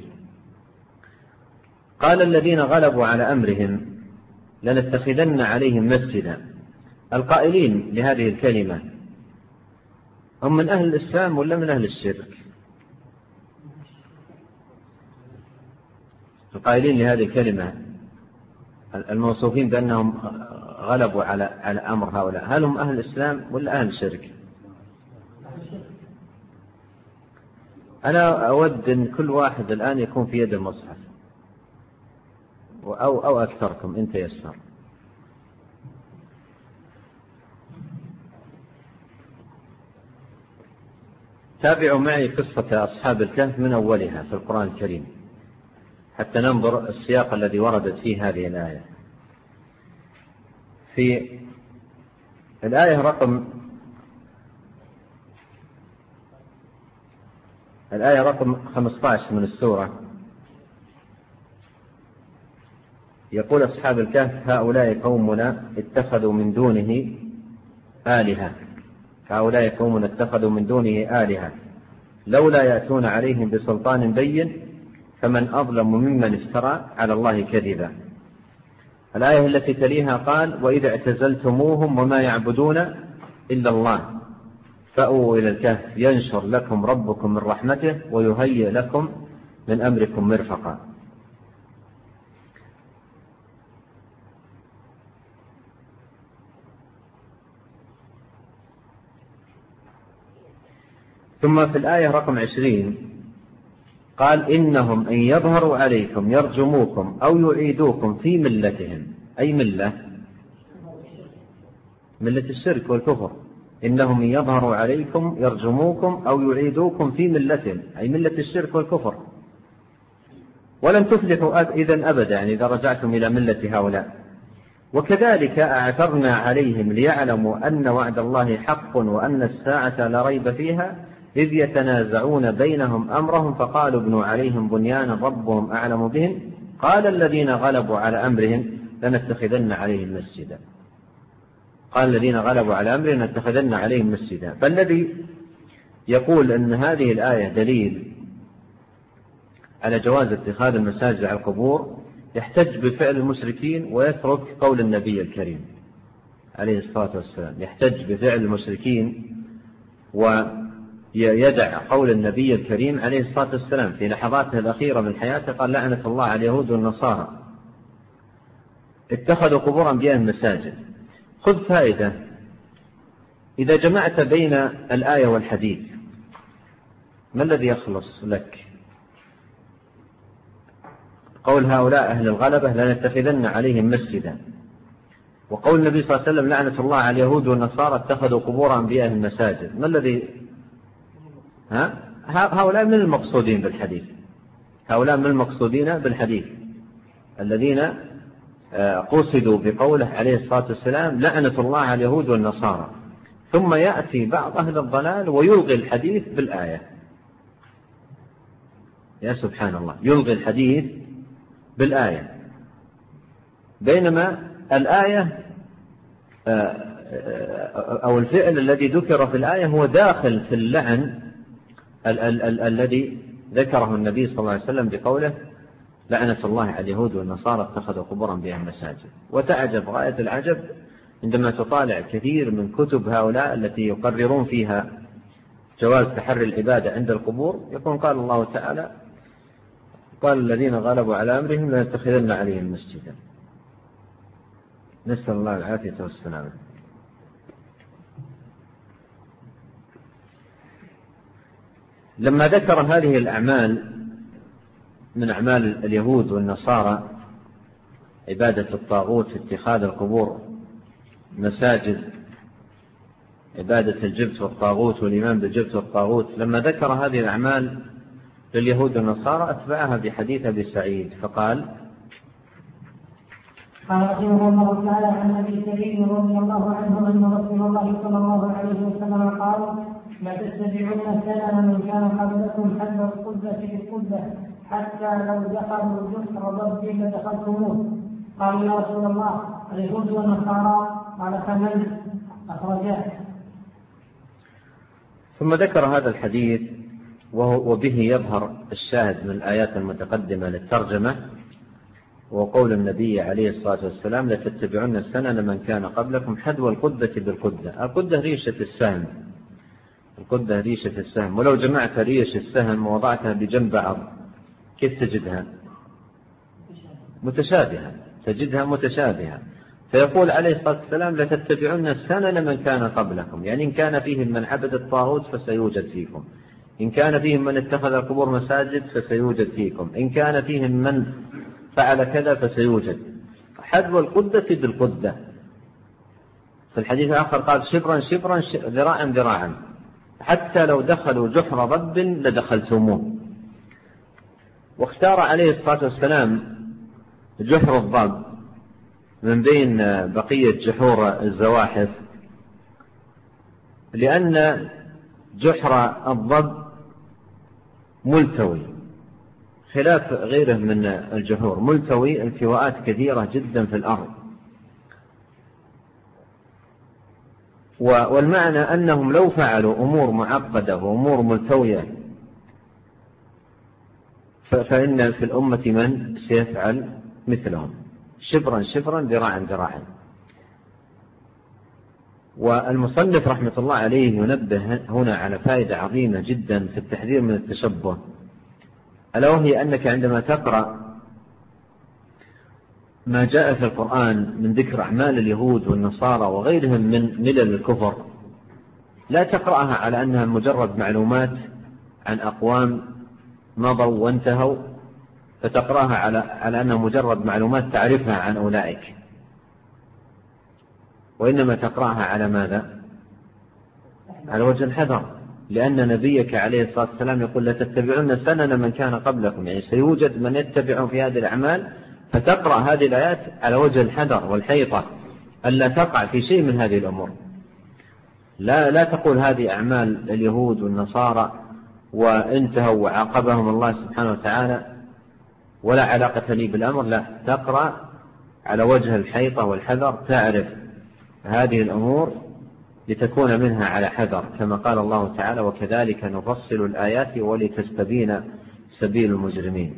قال الذين غلبوا على أمرهم لنتخذن عليهم مسجدا، القائلين لهذه الكلمة هم من أهل الإسلام ولا من أهل الشرك؟ القائلين لهذه الكلمة الموصوفين بأنهم غلبوا على أمر هؤلاء، هل هم أهل الإسلام ولا أهل الشرك؟ أنا أود أن كل واحد الآن يكون في يد المصحف أو أكثركم إن تيسر. تابعوا معي قصة أصحاب الكهف من أولها في القرآن الكريم حتى ننظر السياق الذي وردت فيه هذه الآية. في الآية رقم 15 من السورة يقول أصحاب الكهف هؤلاء قومنا اتخذوا من دونه آلهة، هؤلاء قومنا اتخذوا من دونه آلهة لولا يأتون عليهم بسلطان بين فمن أظلم ممن افترى على الله كذبا. الآية التي تليها قال وإذا اعتزلتموهم وما يعبدون إلا الله فأووا إلى الكهف ينشر لكم ربكم من رحمته ويهيئ لكم من أمركم مرفقا. ثم في الآية رقم 20 قال إنهم إن يظهروا عليكم يرجموكم أو يعيدوكم في ملتهم، أي ملة الشرك والكفر. إنهم إن يظهروا عليكم يرجموكم أو يعيدوكم في ملتهم، أي ملة الشرك والكفر، ولن تفلحوا إذن أبدا، يعني إذا رجعتم إلى ملة هؤلاء. وكذلك أعثرنا عليهم ليعلموا أن وعد الله حق وأن الساعة لا ريب فيها إذ يتنازعون بينهم أمرهم فقالوا ابنوا عليهم بنيانا ربهم أعلم بهم قال الذين غلبوا على أمرهم لنتخذن عليهم مسجدا. قال الذين غلبوا على أمرهم لنتخذن عليهم مسجدا. فالذي يقول أن هذه الآية دليل على جواز اتخاذ المساجد على القبور يحتج بفعل المشركين ويترك قول النبي الكريم عليه الصلاة والسلام، يحتج بفعل المشركين ويدع قول النبي الكريم عليه الصلاة والسلام في لحظاته الأخيرة من حياته قال لعنة الله على اليهود والنصارى اتخذوا قبور أنبيائهم مساجد. خذ فائدة، إذا جمعت بين الآية والحديث ما الذي يخلص لك؟ قول هؤلاء أهل الغلبة لنتخذن عليهم مسجدا، وقول النبي صلى الله عليه وسلم لعنة الله على اليهود والنصارى اتخذوا قبور أنبيائهم مساجد، ما الذي هؤلاء من المقصودين بالحديث، هؤلاء من المقصودين بالحديث الذين قصدوا بقوله عليه الصلاة والسلام لعنة الله على اليهود والنصارى، ثم يأتي بعض أهل الضلال ويلغي الحديث بالآية. يا سبحان الله، يلغي الحديث بالآية، بينما الآية أو الفعل الذي ذكر في الآية هو داخل في اللعن الذي ذكره النبي صلى الله عليه وسلم بقوله لعنة الله على اليهود والنصارى اتخذوا قبور أنبيائهم مساجد. وتعجب غاية العجب عندما تطالع كثير من كتب هؤلاء التي يقررون فيها جواز تحري العبادة عند القبور، يقول قال الله تعالى قال الذين غلبوا على أمرهم لنتخذن عليهم مسجدا. نسأل الله العافية والسلامة. لما ذكر هذه الأعمال من أعمال اليهود والنصارى عبادة الطاغوت في اتخاذ القبور مساجد، عبادة الجبت والطاغوت والإيمان بالجبت والطاغوت، لما ذكر هذه الأعمال لليهود والنصارى أتبعها بحديث أبي سعيد فقال قال رحمه الله تعالى عن أبي سعيد رضي الله عنه أن رسول الله صلى الله عليه وسلم قال لا تتبعون سنن من كان قبلكم حتى القبة بالقبة حتى لو دخلوا جحر ضب لدخلتموه. قال يا رسول الله اليهود والنصارى؟ قال فمن؟ أخرجاه. ثم ذكر هذا الحديث وبه يظهر الشاهد من الآيات المتقدمة للترجمة، وقول النبي عليه الصلاة والسلام لتتبعون السنن من كان قبلكم حذو القدة بالقدة. القدة ريشة السهم، القدة ريشة السهم، ولو جمعت ريش السهم ووضعتها بجنب بعض كيف تجدها؟ متشابهة، تجدها متشابهة. فيقول عليه الصلاة والسلام لتتبعون السنن من كان قبلكم، يعني إن كان فيهم من عبد الطاغوت فسيوجد فيكم، إن كان فيهم من اتخذ القبور مساجد فسيوجد فيكم، إن كان فيهم من فعل كذا فسيوجد. حذو القدة بالقدة. في الحديث الآخر قال شبرا شبرا ذراعا ذراعا حتى لو دخلوا جحر ضب لدخلتموه. واختار عليه الصلاة والسلام جحر الضب من بين بقية جحور الزواحف لأن جحر الضب ملتوي خلاف غيره من الجحور، ملتوي التواءات كثيرة جدا في الأرض، والمعنى أنهم لو فعلوا أمور معقدة وأمور ملتوية فإن في الأمة من سيفعل مثلهم شبرا شبرا ذراعا ذراعا. والمصنف رحمة الله عليه ينبه هنا على فائدة عظيمة جدا في التحذير من التشبه، ألا وهي أنك عندما تقرأ ما جاء في القرآن من ذكر أعمال اليهود والنصارى وغيرهم من ملل الكفر لا تقرأها على أنها مجرد معلومات عن أقوام مضوا وانتهوا، فتقرأها على أنها مجرد معلومات تعرفها عن أولئك، وإنما تقرأها على ماذا؟ على وجه الحذر، لأن نبيك عليه الصلاة والسلام يقول لتتبعون سنن من كان قبلكم، يعني سيوجد من يتبع في هذه الأعمال، فتقرأ هذه الآيات على وجه الحذر والحيطة ألا تقع في شيء من هذه الأمور. لا تقول هذه أعمال اليهود والنصارى وانتهوا وعاقبهم الله سبحانه وتعالى ولا علاقة لي بالأمر، لا، تقرأ على وجه الحيطة والحذر، تعرف هذه الأمور لتكون منها على حذر، كما قال الله تعالى وكذلك نفصل الآيات ولتستبين سبيل المجرمين.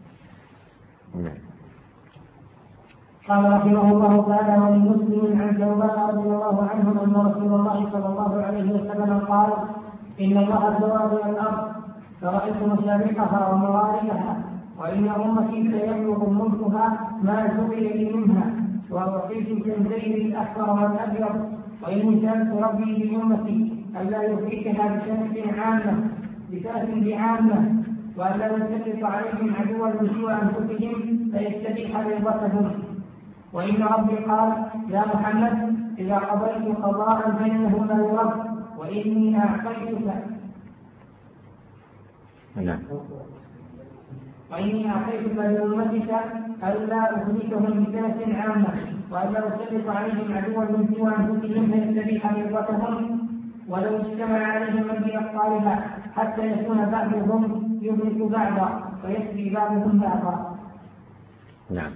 قال رحمه الله تعالى ولمسلم عن ثوبان رضي الله عنه أن رسول الله صلى الله عليه وسلم قال إن الله زوى الأرض فرأيت مشارقها ومغاربها وإن أمتي سيبلغ ملكها ما سئل لي منها وأعطيت الجنزين الأحمر والأبيض وإني سألت ربي لأمتي ألا يهلكها بشأس بعامة وألا يسلط عليهم عدوا من سوى أنفسهم فيستبيح رضتهم وإن ربي قال يا محمد إذا قضيت قضاء فإنه لا يرد وإني أعطيتك لأمتك ألا أهلكهم بسنة عامة وألا أسلط عليهم عدوا من سوى أنفسهم فيستبيح مرضتهم ولو اجتمع عليهم من بأبطالها حتى يكون بعضهم يهلك بعضا ويسبي بعضهم بعضا. نعم.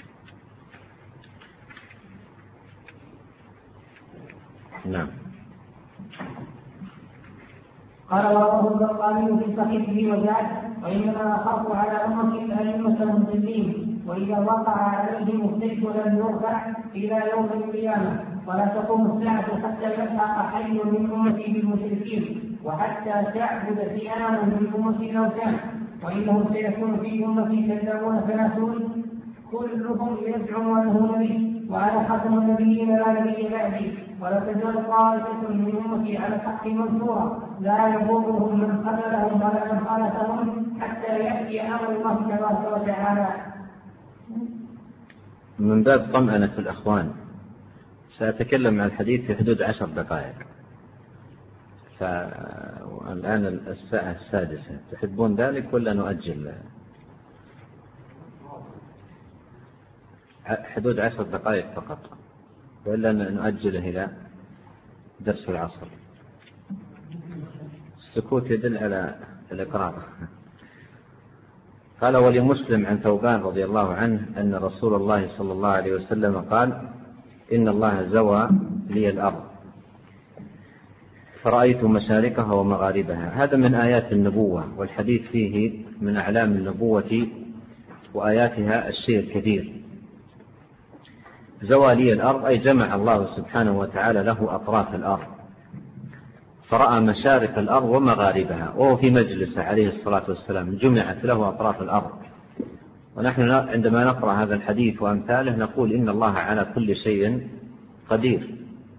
نعم. قال ورواه البخاري في صحيحه وزاد وإنما أخاف على أمتي الأئمة المضلين وإذا وقع عليهم السيف لم يرفع إلى يوم القيامة ولا تقوم الساعة حتى يلحق حي من أمتي بالمشركين وحتى تعبد فئام من أمتي الأوثان وإنه سيكون في أمتي كذابون ثلاثون كلهم يزعم أنه نبي وأنا خاتم النبيين لا نبي بعدي ولا تزال طائفة من أمتي على الحق منصورة لا يضرهم من خذلهم ولا من خالفهم حتى يأتي أمر الله تبارك وتعالى. من باب طمأنة الأخوان سأتكلم عن الحديث في حدود 10 دقائق، فالآن الساعة 6. تحبون ذلك ولا نؤجل؟ حدود 10 دقائق فقط وإلا نؤجله إلى درس العصر. السكوت يدل على الإقرار. قال ولمسلم عن ثوبان رضي الله عنه أن رسول الله صلى الله عليه وسلم قال إن الله زوى لي الأرض فرأيت مشارقها ومغاربها. هذا من آيات النبوة، والحديث فيه من أعلام النبوة وآياتها الشيء الكثير. زوى لي الأرض أي جمع الله سبحانه وتعالى له أطراف الأرض فرأى مشارق الأرض ومغاربها، وهو في مجلسه عليه الصلاة والسلام جمعت له أطراف الأرض. ونحن عندما نقرأ هذا الحديث وأمثاله نقول إن الله على كل شيء قدير.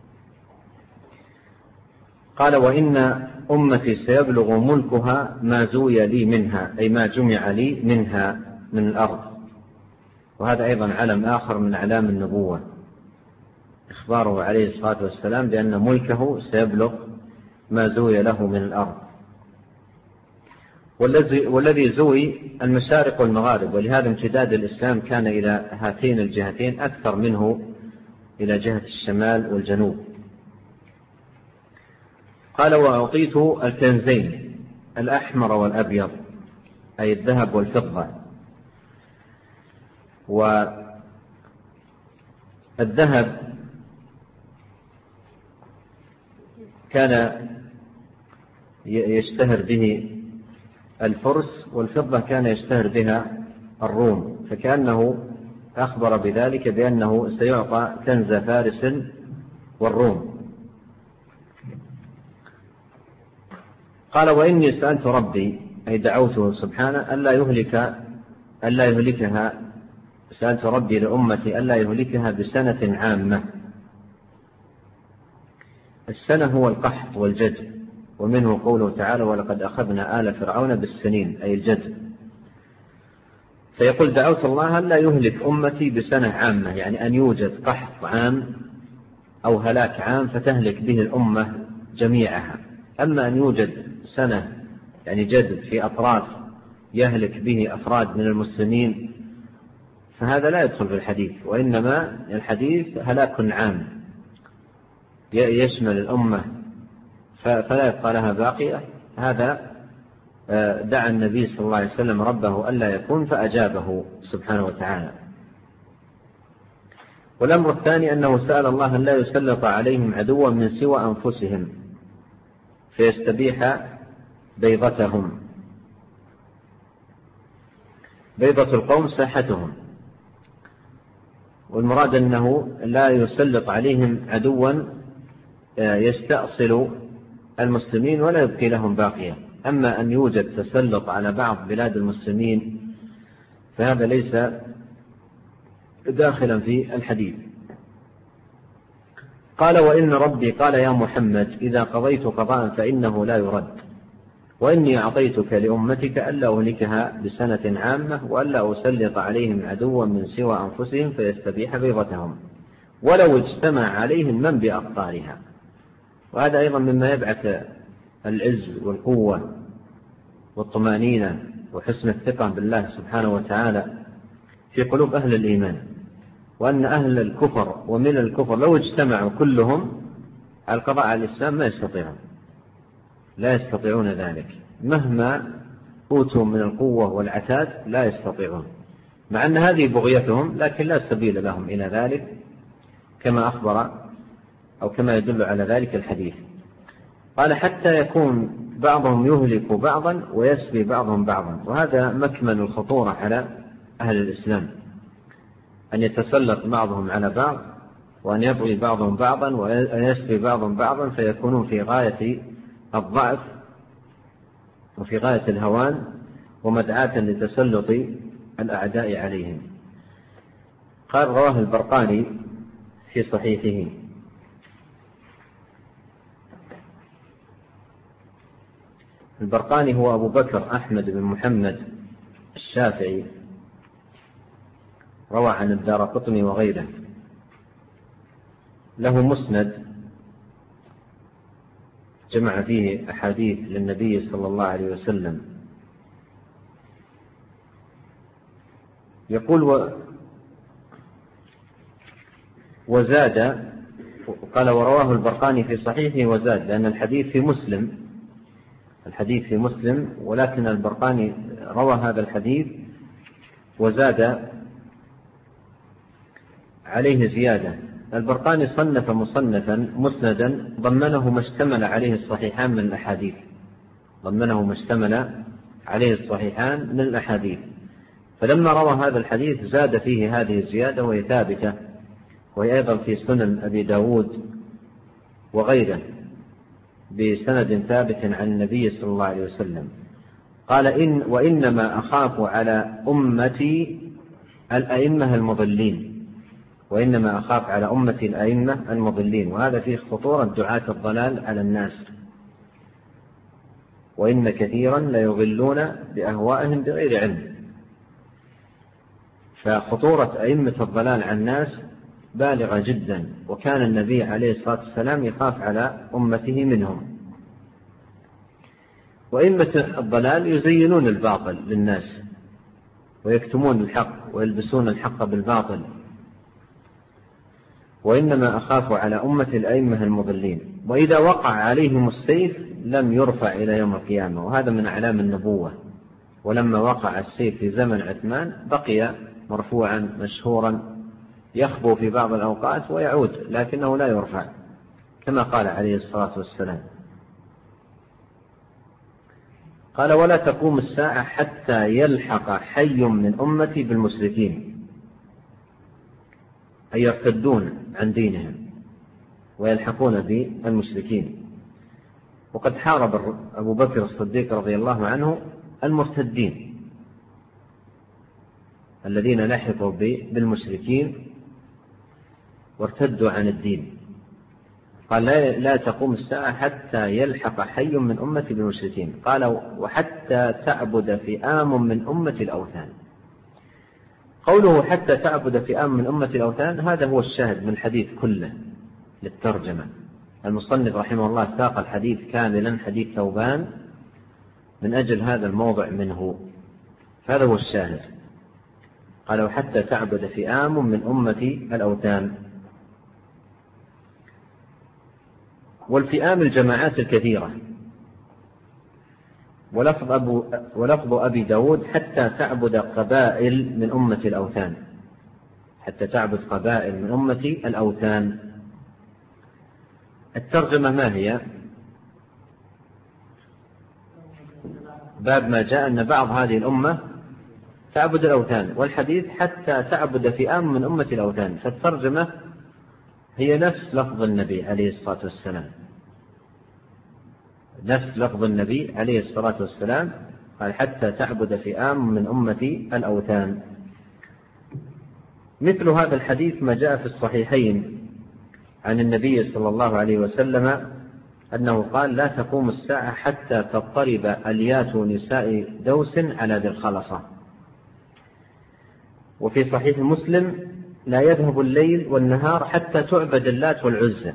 قال وإن أمتي سيبلغ ملكها ما زوي لي منها أي ما جمع لي منها من الأرض. وهذا أيضا علم آخر من أعلام النبوة، إخباره عليه الصلاة والسلام بأن ملكه سيبلغ ما زوي له من الأرض. والذي زوي المشارق والمغارب، ولهذا امتداد الإسلام كان إلى هاتين الجهتين أكثر منه إلى جهة الشمال والجنوب. قال وأعطيت الكنزين الأحمر والأبيض أي الذهب والفضة. والذهب كان يشتهر به الفرس، والفضة كان يشتهر بها الروم، فكأنه أخبر بذلك بأنه سيعطى كنز فارس والروم. قال وإني سألت ربي أي دعوته سبحانه ألا يهلكها، سألت ربي لأمتي ألا يهلكها بسنة عامة. السنة هو القحط والجد، ومنه قوله تعالى ولقد أخذنا آل فرعون بالسنين أي الجد. فيقول دعوت الله ألا يهلك أمتي بسنة عامة، يعني أن يوجد قحط عام أو هلاك عام فتهلك به الأمة جميعها. أما أن يوجد سنة يعني جد في أطراف يهلك به أفراد من المسلمين فهذا لا يدخل في الحديث، وإنما الحديث هلاك عام يشمل الأمة فلا يبقى لها باقية. هذا دعا النبي صلى الله عليه وسلم ربه ألا يكون فأجابه سبحانه وتعالى. والأمر الثاني أنه سأل الله أن لا يسلط عليهم عدوا من سوى أنفسهم فيستبيح بيضتهم. بيضة القوم ساحتهم، والمراد أنه لا يسلط عليهم عدوا يستأصل المسلمين ولا يبقي لهم باقية. أما أن يوجد تسلط على بعض بلاد المسلمين فهذا ليس داخلا في الحديث. قال وإن ربي قال يا محمد إذا قضيت قضاء فإنه لا يرد وإني أعطيتك لأمتك ألا أهلكها بسنة عامة وألا أسلط عليهم عدوا من سوى أنفسهم فيستبيح بيضتهم ولو اجتمع عليهم من بأقطارها. وهذا أيضا مما يبعث العز والقوة والطمأنينة وحسن الثقة بالله سبحانه وتعالى في قلوب أهل الإيمان، وأن أهل الكفر ومن الكفر لو اجتمعوا كلهم على القضاء على الإسلام لا يستطيعون ذلك، مهما أوتوا من القوة والعتاد لا يستطيعون، مع أن هذه بغيتهم لكن لا سبيل لهم إلى ذلك، كما أخبر أو كما يدل على ذلك الحديث. قال حتى يكون بعضهم يهلك بعضا ويسبي بعضهم بعضا، وهذا مكمن الخطورة على أهل الإسلام، أن يتسلط بعضهم على بعض وأن يبغي بعضهم بعضا وأن يسبي بعضهم بعضا، فيكونون في غاية الضعف وفي غاية الهوان ومدعاة لتسلط الأعداء عليهم. قال رواه البرقاني في صحيحه. البرقاني هو أبو بكر أحمد بن محمد الشافعي، روى عن الدارقطني وغيره، له مسند جمع فيه أحاديث للنبي صلى الله عليه وسلم. يقول وزاد، قال ورواه البرقاني في صحيحه وزاد، لأن الحديث في مسلم ولكن البرقاني روى هذا الحديث وزاد عليه زيادة. البرقاني صنف مصنفا مسندا ضمنه ما اشتمل عليه الصحيحان من الأحاديث، فلما روى هذا الحديث زاد فيه هذه الزيادة وهي ثابتة، وهي أيضا في سنن أبي داود وغيره بسند ثابت عن النبي صلى الله عليه وسلم. قال وإنما أخاف على أمتي الأئمة المضلين، وهذا فيه خطورة دعاة الضلال على الناس، وإن كثيرا ليضلون بأهوائهم بغير علم. فخطورة أئمة الضلال على الناس بالغة جدا، وكان النبي عليه الصلاة والسلام يخاف على أمته منهم. وأئمة الضلال يزينون الباطل للناس ويكتمون الحق ويلبسون الحق بالباطل، وإنما أخاف على أمة الأئمة المضلين، وإذا وقع عليهم السيف لم يرفع إلى يوم القيامة، وهذا من أعلام النبوة. ولما وقع السيف في زمن عثمان بقي مرفوعا مشهورا يخبو في بعض الأوقات ويعود، لكنه لا يرفع كما قال عليه الصلاة والسلام. قال ولا تقوم الساعة حتى يلحق حي من أمتي بالمشركين، أي يرتدون عن دينهم ويلحقون بالمشركين. وقد حارب أبو بكر الصديق رضي الله عنه المرتدين الذين لحقوا بالمشركين وارتدوا عن الدين. قال لا تقوم الساعة حتى يلحق حي من أمتي بالمشركين. قال وحتى تعبد فئام من أمة الأوثان. قوله حتى تعبد فئام من أمة الأوثان هذا هو الشاهد من الحديث كله للترجمة. المصنف رحمه الله ساق الحديث كاملا، حديث ثوبان، من أجل هذا الموضع منه، هذا هو الشاهد. قال وحتى تعبد فئام من أمة الأوثان. والفئام الجماعات الكثيرة. ولفظ أبي داود حتى تعبد قبائل من أمة الأوثان، حتى تعبد قبائل من أمة الأوثان. الترجمة ما هي؟ باب ما جاء أن بعض هذه الأمة تعبد الأوثان، والحديث حتى تعبد فئام من أمة الأوثان، فالترجمة هي نفس لفظ النبي عليه الصلاة والسلام، نفس لفظ النبي عليه الصلاة والسلام، قال حتى تعبد فئام من أمة الأوثان. مثل هذا الحديث ما جاء في الصحيحين عن النبي صلى الله عليه وسلم أنه قال: لا تقوم الساعة حتى تضطرب أليات نساء دوس على ذي الخلصة. وفي صحيح مسلم: لا يذهب الليل والنهار حتى تعبد اللات والعزى.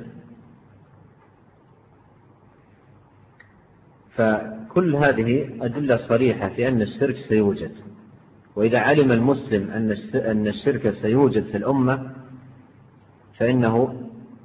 فكل هذه أدلة صريحة في أن الشرك سيوجد، وإذا علم المسلم أن الشرك سيوجد في الأمة فإنه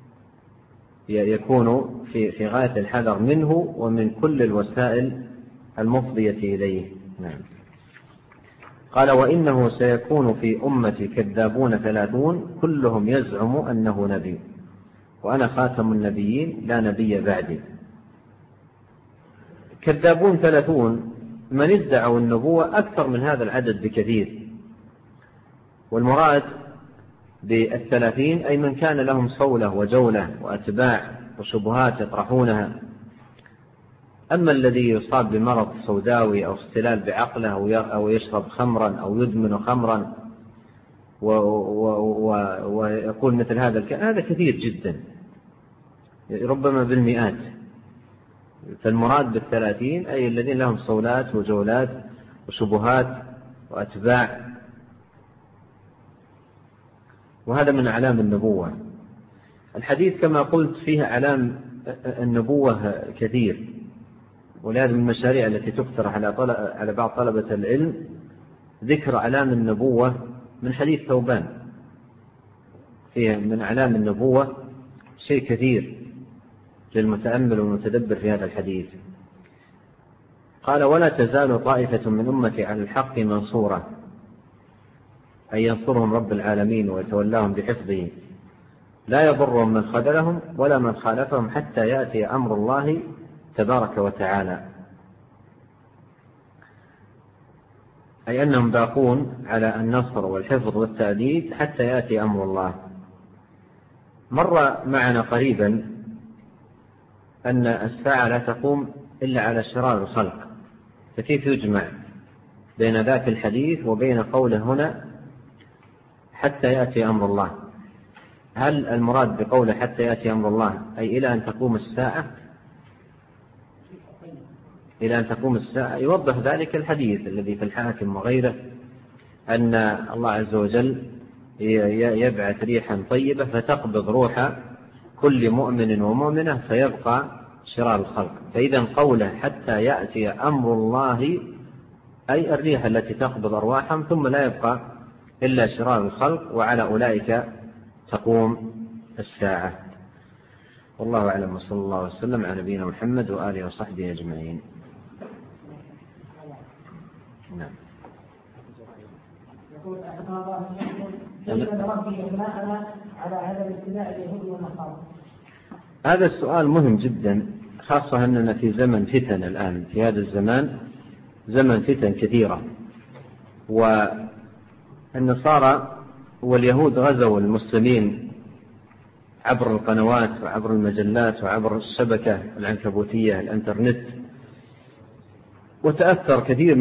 يكون في غاية الحذر منه ومن كل الوسائل المفضية إليه. نعم. قال: وإنه سيكون في أمتي كذابون 30 كلهم يزعم أنه نبي، وأنا خاتم النبيين لا نبي بعدي. كذابون 30 من ادعوا النبوة أكثر من هذا العدد بكثير، والمراد ب30 أي من كان لهم صولة وجولة وأتباع وشبهات يطرحونها. أما الذي يصاب بمرض سوداوي أو اختلال بعقله أو يشرب خمرا أو يدمن خمرا ويقول مثل هذا كثير جدا، ربما بالمئات. فالمراد ب30 أي الذين لهم صولات وجولات وشبهات وأتباع، وهذا من أعلام النبوة. الحديث كما قلت فيه أعلام النبوة كثير، ولهذا من المشاريع التي تقترح على بعض طلبة العلم ذكر أعلام النبوة من حديث ثوبان. فيه من أعلام النبوة شيء كثير للمتأمل والمتدبر في هذا الحديث. قال: ولا تزال طائفة من أمتي على الحق منصورة، أي ينصرهم رب العالمين ويتولاهم بحفظه، لا يضرهم من خذلهم ولا من خالفهم حتى يأتي أمر الله تبارك وتعالى، أي أنهم باقون على النصر والحفظ والتأديب حتى يأتي أمر الله. مر معنا قريبا أن الساعة لا تقوم إلا على شرار الخلق، فكيف يجمع بين ذاك الحديث وبين قوله هنا حتى يأتي أمر الله؟ هل المراد بقوله حتى يأتي أمر الله أي إلى أن تقوم الساعة؟ إلى أن تقوم الساعة يوضح ذلك الحديث الذي في الحاكم وغيره أن الله عز وجل يبعث ريحا طيبة فتقبض روح كل مؤمن ومؤمنة فيبقى شرار الخلق. فإذا قوله حتى يأتي أمر الله أي الريح التي تقبض أرواحهم ثم لا يبقى إلا شرار الخلق، وعلى أولئك تقوم الساعة. والله أعلم، وصلى الله وسلم على نبينا محمد وآله وصحبه أجمعين. نعم. يقول أحسن الله إليكم: ربي أبناءنا على عدم اتباع اليهود والنصارى. هذا السؤال مهم جدا، خاصة أننا في زمن فتن الآن. في هذا الزمان زمن فتن كثيرة، والنصارى واليهود غزوا المسلمين عبر القنوات وعبر المجلات وعبر الشبكة العنكبوتية الانترنت، وتأثر كثير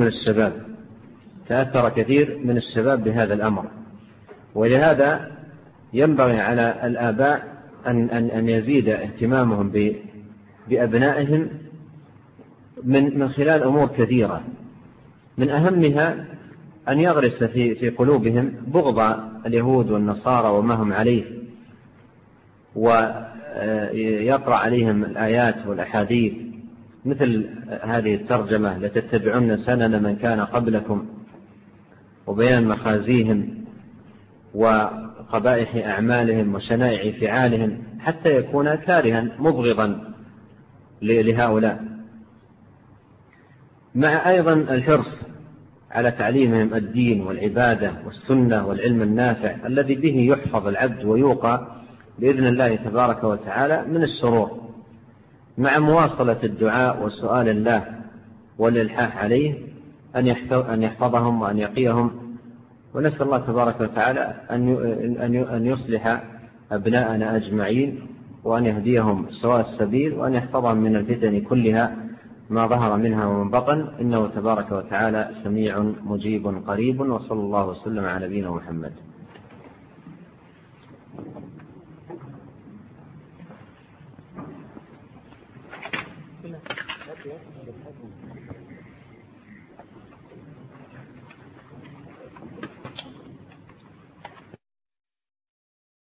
من الشباب بهذا الأمر. ولهذا ينبغي على الآباء أن يزيد اهتمامهم بأبنائهم من خلال أمور كثيرة، من أهمها أن يغرس في قلوبهم بغض اليهود والنصارى وما هم عليه، ويقرأ عليهم الآيات والأحاديث مثل هذه الترجمة: لتتبعن سنن من كان قبلكم، وبيان مخازيهم وقبائح أعمالهم وشنائع فعالهم، حتى يكون كارها مبغضا لهؤلاء، مع أيضا الحرص على تعليمهم الدين والعبادة والسنة والعلم النافع الذي به يحفظ العبد ويوقى بإذن الله تبارك وتعالى من الشرور، مع مواصلة الدعاء وسؤال الله والإلحاح عليه أن يحفظهم وأن يقيهم. ونسأل الله تبارك وتعالى أن يصلح أبناءنا أجمعين، وأن يهديهم سواء السبيل، وأن يحفظهم من الفتن كلها ما ظهر منها ومن بطن، إنه تبارك وتعالى سميع مجيب قريب. وصلى الله وسلم على نبينا محمد.